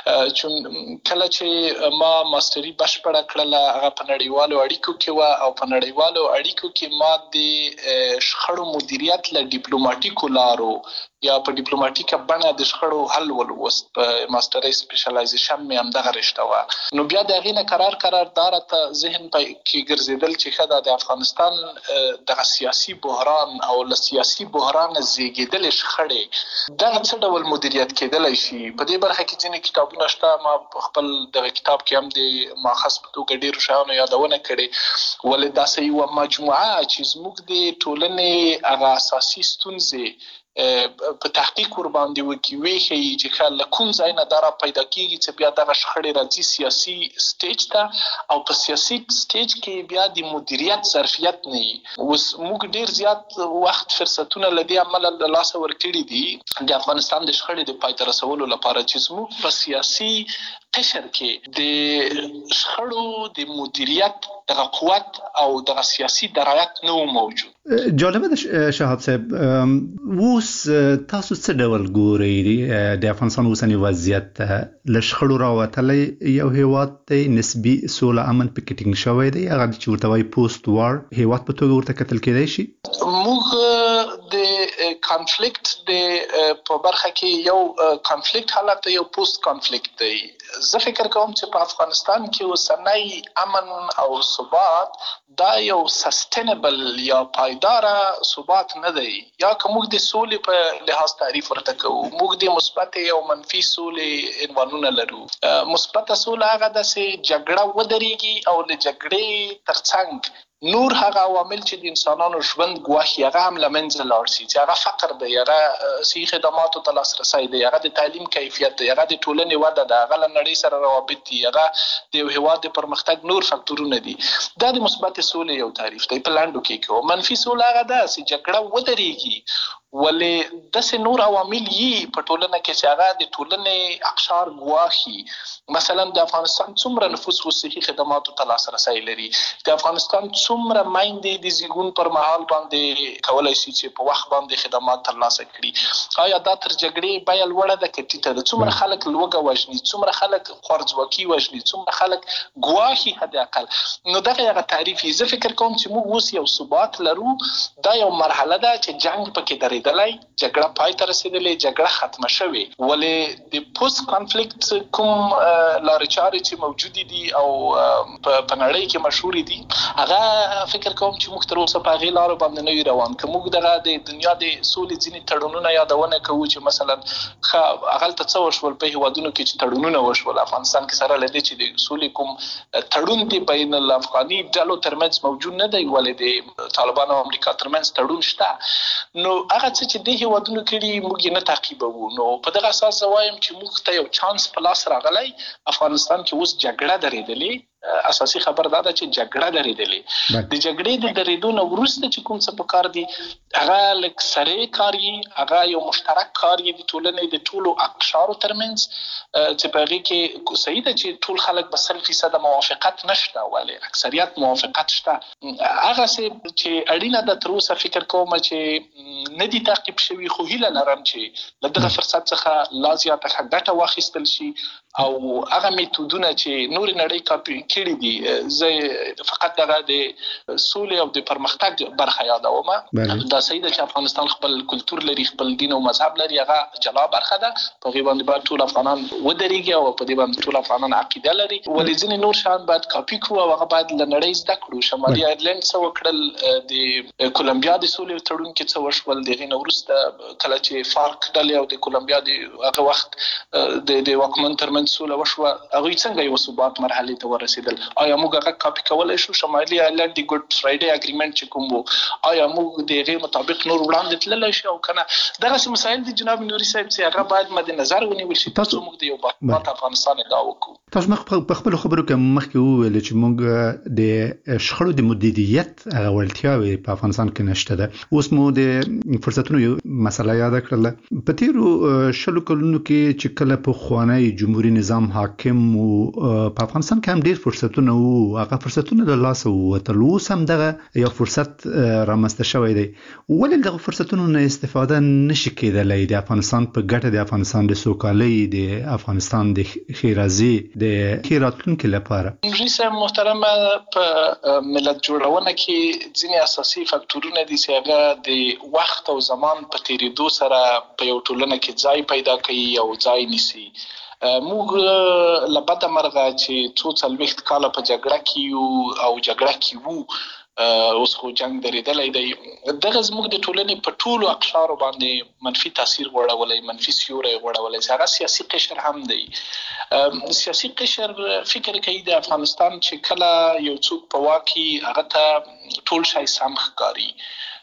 [SPEAKER 6] چې کله چې ما ماستري بشپړه کړله هغه په نړیوالو اړیکو کې وه او په نړیوالو اړیکو کې ما د شخړو مدیریت له ډیپلوماټیکو لارو یا په ډیپلوماټیکه بڼه د شخړو حل ولوست. په ماستري سپیشلایزیشن مې همدغه رشته وه. نو بیا د هغې نه قرار قرار دا راته ذهن کې ګرځېدل چې ښه ده د افغانستان دغه سیاسي بحران او له سیاسي بحرانه زیږېدلې شخړې دغه څه ډول مدیریت کېدلی شي. په دې برخه کې ځینې کتابونه شته. ما په خپل دغه کتاب کې هم د ماخذ په توګه ډېرو شیانو یادونه کړې. ولې داسې یوه مجموعه چې زموږ د ټولنې هغه اساسي ستونزې په تحقیق ور باندې وکي ویښي چې ښه له کوم ځای نه دا را پیدا کېږي چې بیا دغه شخړې راځي سیاسي سټیج ته او په سیاسي سټیج کې بیا د مدیریت ظرفیت نه وي. اوس موږ ډېر زیات وخت فرصتونه له دې امله له لاسه ورکړي دي د افغانستان د شخړې د پای ته رسولو لپاره چې زموږ په سیاسي قشر کې د شخړو د مدیریت دغه قوت او دغه سیاسي درایت نه موجود.
[SPEAKER 15] جالبه ده شهاب صاحب، اوس تاسو څه ډول ګورئ د افغانستان اوسنی وضعیت ته؟ له شخړو راوتلی یو هیواد دی، نسبي سوله امن پکې ټینګ شوی دی، هغه چې ورته وایي پوسټ وار هیواد په توګه ورته کتل کېدای شي.
[SPEAKER 6] موږ د کانفلیکټ د په برخه کې یو کانفلیکټ حالت یو پوسټ کانفلیکټ دی. زه فکر کوم چې په افغانستان کې اوسنی امن او ثبات دا یو سستینبل یا پایداره ثبات نه دی. یا که موږ د سولې په لحاظ تعریف ورته کوو، موږ د مثبت او منفي سولې عنوانونه لرو. مثبت سوله هغه ده چې جګړه ودرېږي او له جګړې ترڅنګ نور هغه عوامل چې د انسانانو ژوند ګواښي هغه هم له منځه لاړ شي، چې هغه فقر دی، هغه صحي خدماتو ته لاسرسی دی، هغه د تعلیم کیفیت دی، هغه د ټولنې وده ده، هغه له نړۍ سره روابط دي، هغه د یو هېواد د پرمختګ نور فکتورونه دي. دا د مثبت سولې یو تعریف دی په لنډو کې کوو. منفي سوله هغه ده چې جګړه ودرېږي ولې داسې نور عوامل یي په ټولنه کې چې هغه د ټولنې اقشار ګواښي. مثلا د افغانستان څومره نفوس و صحي خدماتو ته لاسرسی لري، د افغانستان څومره میندې د زیږون پر مهال باندې کولی شي چې په وخت باندې خدمات ترلاسه کړي. آیا دا تر جګړې بیه لوړه ده که ټیټه ده؟ څومره خلک لوږه وژني، څومره خلک خوارځواکي وژني، څومره خلک ګواښي حد اقل. نو دغه هغه تعریف یې. زه فکر کوم چې موږ اوس یو ثبات لرو. دا یو مرحله ده چې جنګ پکې درېدلی، جګړه پای ته رسېدلې، جګړه ختمه شوې. ولې د پوسټ کانفلیکټ کوم لارې چارې چې موجودې دي او په نړۍ کې مشهورې دي هغه فکر کوم چې موږ تر اوسه په هغې لارو باندې نه وي روان. که موږ دغه د دنیا د سولې ځینې تړونونه یادونه کوو چې مثلا ښه هغلته څه وشول په هېوادونو کې چې تړونونه وشول، افغانستان کې سره له دې چې د سولې کوم تړون دی بین الافغاني ډلو ترمنځ موجود نه دی، ولې د طالبانو او امریکا ترمنځ تړون شته. نو هغه څه چې دې هېوادونو کړي موږ یې نه تعقیبوو. نو په دغه اساس زه وایم چې موږ ته یو چانس په لاس راغلی. افغانستان کې اوس جګړه درېدلې. اساسي خبر دا ده چې جګړه درېدلې. د جګړې د درېدو نه وروسته چې کوم څه پکار دي هغه لږ سرې کار یي، هغه یو مشترک کار یي د ټولنې د ټولو اقشارو ترمنځ چې په هغې کې صحیح ده چې ټول خلک به سل فیصده موافقت نشته، ولې اکثریت موافقت شته. هغسې چې اړینه ده تر اوسه فکر کوم چې نه دي تعقیب شوي، خو هیله لرم چې له دغه فرصت څخه لا زیاته ښه ګټه واخیستل شي او هغه میتودونه چې نورې نړۍ کاپي کړي دي. زه فقط دغه د سولې او د پرمختګ برخه یادوم. دا صحیح ده چې افغانستان خپل کلتور لري، خپل دین او مذهب لري، هغه جلا برخه ده. په هغې باندې باید ټول افغانان ودرېږي او په دې باندې ټول افغانان عقیده لري. ولې ځینې نور شیان باید کاپي کړو او هغه باید له نړۍ زده کړو. شمالي ایرلنډ څه وکړل، د کولمبیا د سولې تړون کې څه وشول، د هغې نه وروسته کله چې فارک ډلې او د کولمبیا د هغه وخت د واکمن ترمنځ سوله وشوه، هغوی څنګه یو ثبات مرحلې ته ورسېدل؟ آیا موږ هغه کاپي کولی شو؟ شمالي ایرلنډ د ګډ فرایډې اګریمنټ چې کوم و، آیا موږ د هغې مطابق نور وړاندې تللی شو او که نه؟ دغسې مسایل دي جناب نوري صاحب چې هغه باید مد نظر ونیول شي ترڅو موږ د یو باثباته افغانستان ادعا وکړو.
[SPEAKER 15] تاسو مخ په خپلو خبرو کې مخکې وویل چې موږ د شخړو د مدیریت هغه وړتیاوې په افغانستان کې نشته ده. اوس مو د فرصتونو یو مسله یاده کړله. په تېرو شلو کلونو کې چې کله پخوانی جمهوري فدرالي نظام حاکم او په افغانستان کې هم ډیر فرصتونه وو هغه فرصتونه د لاس ووتل اوس هم دغه یو فرصت رامنځته شوی دی ولې دغه فرصتونو نه استفاده نشي کېدلی د افغانستان په ګټه د افغانستان د سوکالۍ د افغانستان د خیرازي د خیراتونکو لپاره
[SPEAKER 6] رئیس محترم په ملت جوړونه کې ځینې اساسي فاکتورونه دي چې هغه د وخت او زمان په تیریدو سره په یو ټولنه کې ځای پیدا کوي او ځای نیسي. موږ لبده مرغه چې څو څلوېښت کاله په جګړه کې یو او جګړه کې وو اوس خو جنگ درېدلی دی دغه زموږ د ټولنې په ټولو اقشارو باندې منفي تاثیر غوړولی منفي سیوری غوړولی چې هغه سیاسي قشر هم دی. سیاسي قشر فکر کوي د افغانستان چې کله یو څوک په واک کې هغه ته ټول شی سم ښکاري.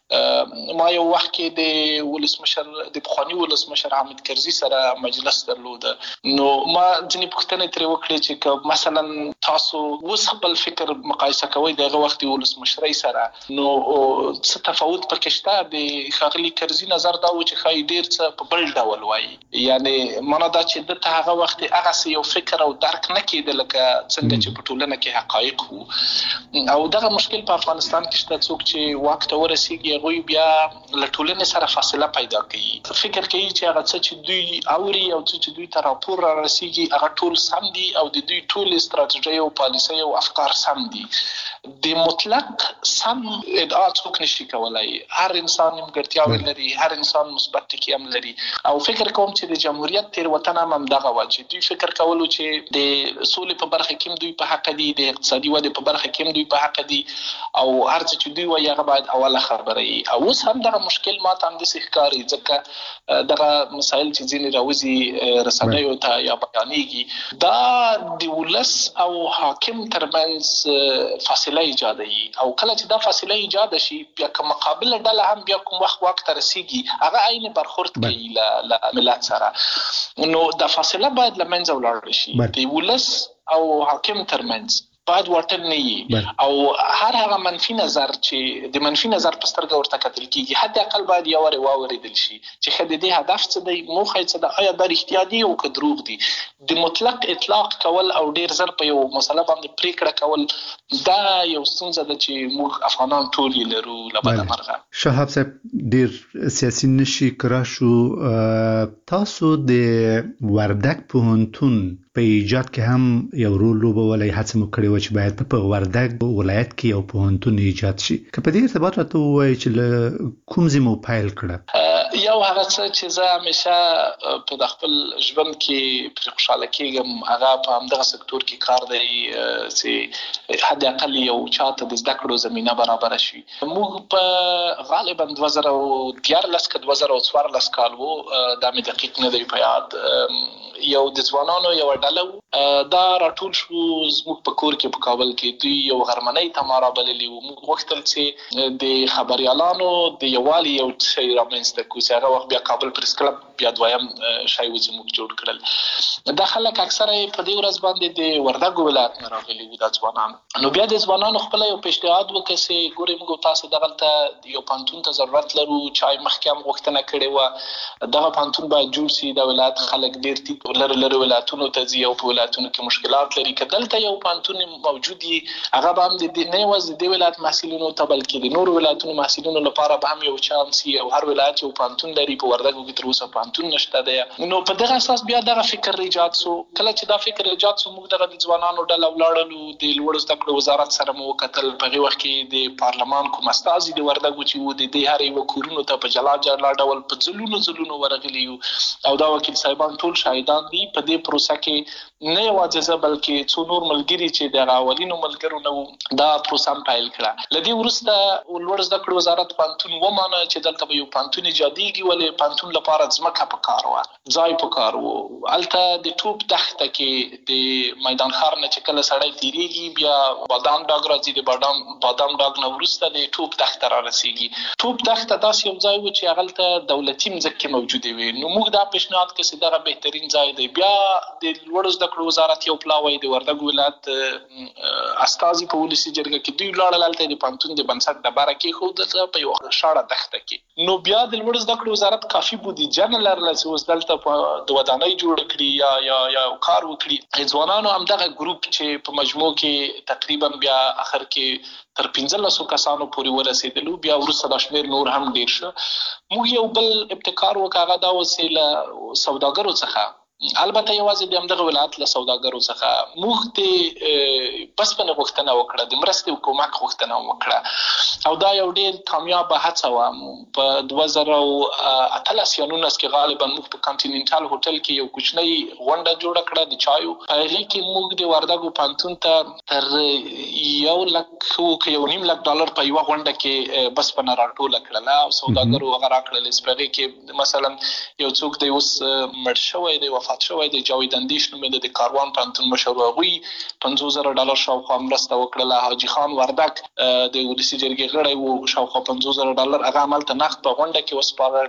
[SPEAKER 6] ما یو وخت کې د ولسمشر د پخواني ولسمشر حامد کرزي سره مجلس درلود نو ما ځینې پوښتنې ترې وکړې چې که مثلا تاسو اوس خپل فکر مقایسه کوئ د هغه وخت ولسمشرۍ سره نو څه تفاوت پکې شته د ښاغلي کرزي نظر دا و چې ښایي ډېر څه په بل ډول وایي یعنې معنا دا چې دته هغه وخت هغسې یو فکر او درک نه کېده لکه څنګه چې په ټولنه کې حقایق وو او دغه مشکل په افغانستان کې شته څوک چې واک ته ورسېږي هغوی بیا له ټولنې سره فاصله پیدا کوي فکر کوي چې هغه څه چې دوی اوري او څه چې دوی ته راپور را رسېږي هغه ټول سم دي او د دوی ټولې استراتیژۍ او پالیسۍ او افکار سم دي. د مطلق سم ادعا څوک نشي کولی هر انسان نیمګړتیاوې لري هر انسان مثبت ټکي هم لري او فکر کوم چې د جمهوریت تېروتنه هم همدغه وه چې دوی فکر کولو چې د سولې په برخه کې هم دوی په حقه دي د اقتصادي ودې په برخه کې هم دوی په حقه دي او هر څه چې دوی وایي هغه باید اوله خبره وي او اوس هم دغه مشکل ماته همداسې ښکاري ځکه دغه مسایل چې ځینې راوځي رسنیو ته یا بیانېږي دا د ولس او حاکم ترمنځ فاصله ایجادوي او کله چې دا فاصله ایجاد شي بیا که مقابله ډله هم بیا کوم وخت واک ته رسېږي هغه عین برخورد کوي له ملت سره نو دا فاصله باید له منځه ولاړه شي د ولس او حاکم ترمنځ باید واټن نه وي او هر هغه منفي نظر چې د منفي نظر په سترګه ورته کتل کېږي حد اقل باید یو وارې واورېدل شي چې ښه د دې هدف څه دی موخه یې څه ده آیا دا رښتیا دي او که دروغ دي. د مطلق اطلاق کول او ډېر زر په یو مسله باندې پرېکړه کول دا یو ستونزه ده چې موږ افغانان ټول یې لرو له بده مرغه.
[SPEAKER 15] شهاب صاحب ډېر سیاسي نشي کرا شو تاسو د وردګ پوهنتون په ایجاد کې هم یو رول لوبولی هڅه مو کړې وه چې باید په وردګ ولایت کې یو پوهنتون ایجاد شي که په دې ارتباط راته ووایي چې له کوم ځای مو پیل کړه؟
[SPEAKER 6] یو هغه څه چې زه همیشه په د خپل ژوند کې پرې خوشحاله کېږم هغه په همدغه سکتور کې کار دی چې حد اقل یو چاته د زده کړو زمینه برابره شي. موږ په غالبا دوه زره دیارلس که دوه زره څوارلس کال و دا مې دقیق نه دی په یاد یو د ځوانانو یو ډله دا راټول شو زموږ په کور کې په کابل کې دوی یو غرمنۍ ته ما رابللي وو موږ غوښتل چې د خبریالانو د یووالي یو شی رامنځته کړو چې هغه وخت بیا کابل پریس کلب بیا دویم شی و چې موږ جوړ کړل. دا خلک اکثره په دې ورځ باندې د وردګو ولایت نه راغلي وو دا ځوانان نو بیا د ځوانانو خپله یو پیشنهاد وکړه چې ګورئ موږ تاسو دغلته یو پوهنتون ته ضرورت لرو چا یې مخکې هم غوښتنه کړې وه دغه پوهنتون باید جوړ شي د ولایت خلک ډېر دي لرې لرې ولایتونو ته ځي او په ولایتونو کې مشکلات لري که دلته یو پوهنتون موجود وي هغه به هم د نه یوازې د دې ولایت محصلینو ته بلکې د نورو ولایتونو محصلینو لپاره به هم یو چانس وي او هر ولایت یو پوهنتون لري په وردګو کې تر اوسه پوهنتون نشته دی نو په دغه اساس بیا دغه فکر ایجاد سو کله چې دا فکر ایجاد سو موږ دغه د ځوانانو ډله ولاړلو د لوړو زده کړو وزارت سره مو وکتل په هغې وخت کې د پارلمان کوم استازي د وردګو چې وو د دې هر یوه کورونو ته په جلا جلا ډول په ځلونو ځلونو ورغلي یو او دا وکیل صاحبان ټول شاهدان دي په دې پروسه کې نه یوازې زه بلکې څو نور ملګري چې د هغه اولینو ملګرو نه وو دا پروسه هم پیل کړه. له دې وروسته لوړ زده کړو وزارت پوهنتون ومانه چې دلته به یو پوهنتون ایجادېږي ولې پوهنتون لپاره ځمکه پکار وه ځای پکار و هلته د توپ دښته کې د میدان ښار نه چې کله سړی تېرېږي بیا بادام ډاګ راځي د بادام بادام ډاګ نه وروسته د توپ دښته را رسېږي. توپ دښته داسې یو ځای و چې هغلته دولتي مځکې موجودې وې نو موږ دا پیشنهاد کړی چې دغه بهترین ځای ځای دی. بیا د لوړو زده کړو وزارت یو پلاوی د وردګ ولایت استازي په ولسي جرګه کې دوی لاړل هلته د پوهنتون د بنسټ ډبره کېښودله په یوه شاړه دښته کې. نو بیا د لوړو زده کړو وزارت کافي بودیجه نه لرله چې اوس دلته د ودانۍ جوړه کړي یا یا یا کار وکړي. ځوانانو همدغه ګروپ چې په مجموع کې تقریبا بیا اخر کې تر پنځلسو کسانو پورې ورسېدلو، بیا وروسته دا شمېر نور هم ډېر شه. موږ یو بل ابتکار وکړ، هغه دا وسې له سوداګرو څخه، البته یوازې د همدغه ولایت له سوداګرو څخه موږ د بسپنې غوښتنه وکړه، د مرستې او کومک غوښتنه وکړه، او دا یو ډېر کامیابه هڅه وه. په دوه زره اتلس یا نولس کې غالبا موږ په کانټیننټال هوټل کې یو کوچنۍ غونډه جوړه کړه د چایو. په هغې کې موږ د وردګو پوهنتون ته تر یو لک یو نیم لک ډالر په یوه غونډه کې بسپنه راټوله کړله او سوداګرو هغه راکړلې. په هغې کې مثلا یو څوک دی اوس مړ شوی دی، وفات شوی دی، جاوید اندیش نومېده، د کاروان پوهنتون مشر، هغوی پنځوس زره ډالر شاوخوا مرسته وکړله. حاجي خان وردګ د ولسي جرګې غړی و، شاوخوا پنځوس زره ډالر هغه هملته نقد په غونډه کې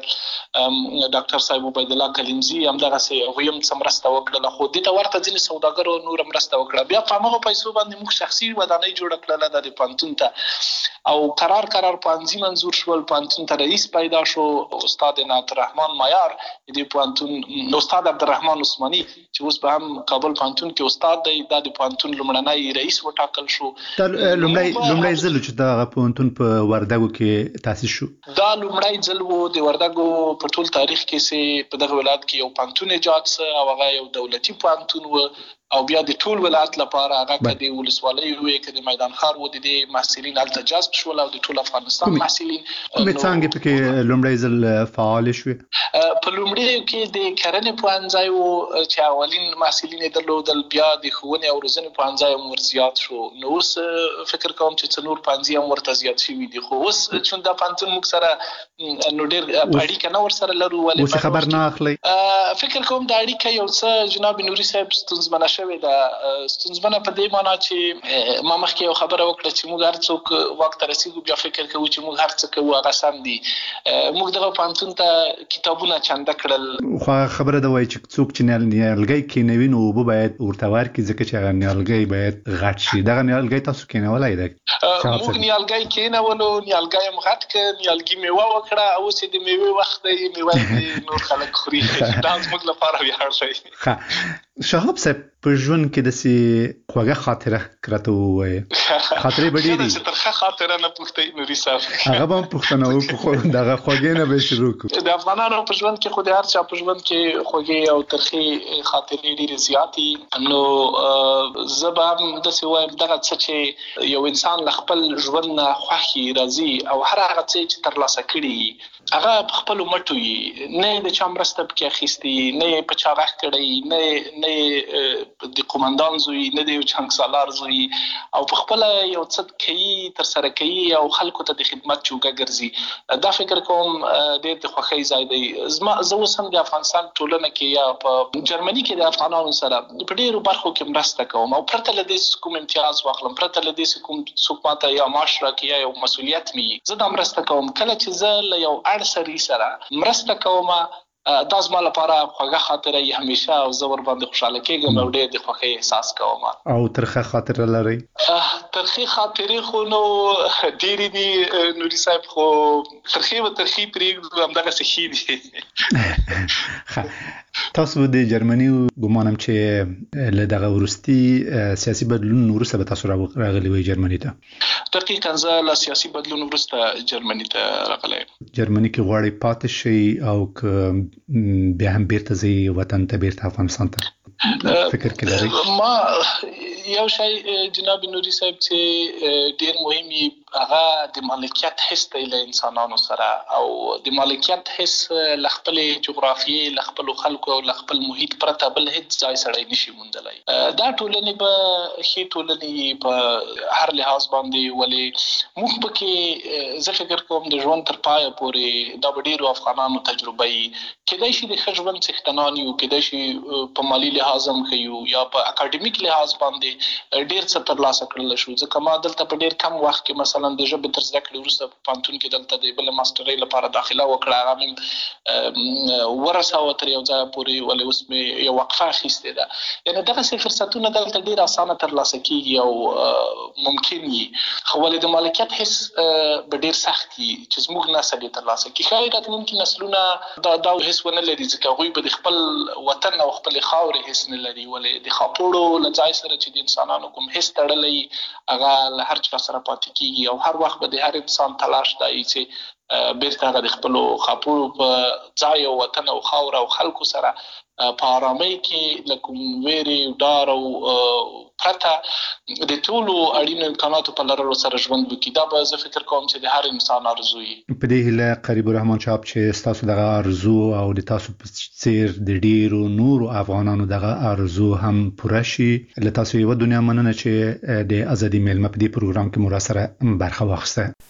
[SPEAKER 6] وسپارل. ډاکټر صاحب عبید الله کلیمزي همدغسې هغوی هم څه مرسته وکړله، خو دې ته ورته ځینې سوداګرو نوره مرسته وکړه. بیا په همغو پیسو باندې موږ شخصي ودانۍ جوړه کړله د دې پوهنتون ته، او قرار قرار پوهنځي منظور شول. پوهنتون ته رئیس پیدا شو، استاد عنایت الرحمن مایار، د پوهنتون استاد عبدالرحمن عثماني چې اوس به هم کابل پوهنتون کې استاد دی، دا د پوهنتون لومړنی رئیس وټاکل شو.
[SPEAKER 15] لومړی لومړی ځل چې دا پوهنتون په وردګو کې تاسیس شو، دا
[SPEAKER 6] لومړی ځل و د وردګو په ټول تاریخ کې چې په دغه ولایت کې یو پوهنتون ایجاد سه، او هغه یو دولتي پوهنتون و، او بیا د ټول ولایت لپاره هغه که د ولسوالۍ وې که د میدان ښار و، د دې محصلین هلته جذب شول، او د ټول افغانستان محصلین.
[SPEAKER 15] کومې څانګې پکې لومړی ځل فعالې شوې؟
[SPEAKER 6] په لومړیو کې د کرنې پوهنځی و چې اولین محصلین یې درلودل، بیا د ښوونې او روزنې پوهنځی هم ور زیات شو. نو اوس فکر کوم چې څه نور پوهنځي هم ورته زیات شوي دي، خو اوس چون دا پوهنتون موږ سره نو ډېر اړیکه نه ورسره لرو.
[SPEAKER 15] اوس خبر نه اخلئ؟
[SPEAKER 6] فکر کوم دا اړیکه یو څه جناب نوري صاحب ستونزمنه شوې ده. ستونزمنه په دې معنا چې ما مخکې یو خبره وکړه چې موږ هر څوک واک ته رسېږو بیا فکر کوو چې موږ هر څه کوو هغه سم دي. موږ دغه پوهنتون ته کتابونه چنده کړل،
[SPEAKER 15] خو خبره ده وایي چې څوک چې نیالګی کېنوي نو اوبه باید ورته ورکړي، ځکه چې هغه نیالګی باید غټ شي. دغه نیالګی تاسو کېنولی دی؟
[SPEAKER 6] موږ نیالګی کېنولو، نیالګی هم غټ کړ، نیالګي میوه وکړه، اوس یې د میوې وخت دی، میوه یې نور خلک خوري. دا زموږ لپاره ویاړ دی.
[SPEAKER 15] شهاب صاحب، په ژوند کې داسې خوږه خاطره راته ووایه. خاطرې به ډېرې
[SPEAKER 6] چې ترخه خاطره نه پوښتئ نوري صاحب،
[SPEAKER 15] هغه به هم پوښتنه وکړو، خو دغه خوږې نه به شروع کړو.
[SPEAKER 6] د افغانانو په ژوند کې خو د هر چا په ژوند کې خوږې او ترخې خاطرې ډېرې زیاتې. نو زه به هم داسې وایم دغه څه چې یو انسان له خپل ژوند نه خوښ راځي، او هر هغه څه چې ترلاسه کړي هغه په خپلو مټو وي، نه یې د چا مرسته پکې اخیستې، نه یې په چا غږ کړی، نه نه یې د قومندان زوی، نه د یو چانګ زوی، او په خپله یو څه کوي، ترسره کوي، او خلکو ته د خدمت جوګه ګرځي. دا فکر کوم ډېر د خوښۍ ځای دی. زما زه اوس هم د افغانستان ټولنه کې یا په جرمني کې د افغانانو سره په ډېرو برخو کې مرسته کوم، او پرته له دې کوم امتیاز واخلم، پرته له دې کوم څوک ماته یا معاش راکړي یا یو مسؤلیت مې وي، زه دا مرسته کوم. کله چې زه له یو اړ سړي سره مرسته کوم، دا زما لپاره خوږه خاطره یې همیشه، او زه ورباندې خوشحاله کېږم او ډېر د خوښۍ احساس کوم.
[SPEAKER 15] او ترخه خاطره لرئ؟
[SPEAKER 6] ترخې خاطرې خو نو ډېرې دي نوري صاحب، خو ترخې به ترخې پرېږدو، همدغسې ښې دي.
[SPEAKER 15] تاسو د جرمني ګمانم چې له دغه وروستي سیاسي بدلون وروسته به تاسو راغلي وئ جرمني ته؟
[SPEAKER 6] دقیقاً زه له سیاسي بدلون وروسته جرمني ته راغلی یم.
[SPEAKER 15] جرمني کې غواړئ پاتې شئ او که بیا هم بیرته ځئ وطن ته، بیرته افغانستان ته فکر کې لرئ؟
[SPEAKER 6] ما یو شی جناب نوري صاحب چې ډېر مهم وي، هغه د مالکیت حس دی له انسانانو سره، او د مالکیت حس له خپلې جغرافیې، له خپلو خلکو او له خپل محیط پرته بل هېڅ ځای سړی نشي موندلی. دا ټولنې به ښې ټولنې په هر لحاظ باندې، ولې موږ پکې زه فکر کوم د ژوند تر پایه پورې دا به ډېرو افغانانو تجربه وي. کیدای شي د ښه ژوند څښتنان یو، کیدای شي په مالي لحاظ هم ښه یو، یا په اکاډمیک لحاظ باندې ډېر څه ترلاسه کړلی شو، ځکه ما دلته په ډېر کم وخت کې مثلا مثلا د ژبې تر زده کړې وروسته په پوهنتون کې دلته د بل ماسترۍ لپاره داخله وکړه، هغه مې ورساوه تر یو ځایه پورې، ولې اوس مې یو وقفه اخیستې ده. یعنې دغسې فرصتونه دلته ډېر اسانه ترلاسه کېږي او ممکن وي، خو ولې د مالکیت حس به ډېر سخت وي چې زموږ نسل یې ترلاسه کړي. ښایي راتلونکي نسلونه دا دا حس ونه لري، ځکه هغوی به د خپل وطن او خپلې خاورې حس نه لري، ولې د خاپوړو له ځای سره چې د انسانانو کوم حس تړلی هغه له هر چا سره پاتې کېږي، او هر وخت به د هر انسان تلاش دا وي چې بیرته هغه د خپلو خاپوړو په ځای او وطن او خاور او خلکو سره په آرامۍ کې له کوم ویرې ډار او پرته د ټولو اړینو امکاناتو په لرلو سره ژوند وکړي. دا به زه فکر کوم چې د هر انسان ارزو وي.
[SPEAKER 15] په دې هیله قریب الرحمن چاپ چې ستاسو دغه ارزو او د تاسو په څیر د ډیرو نورو افغانانو دغه ارزو هم پوره شي. له تاسو یو دنیا مننه چې د ازادي میلمه په دې پروګرام کې مو را سره برخه واخیسته.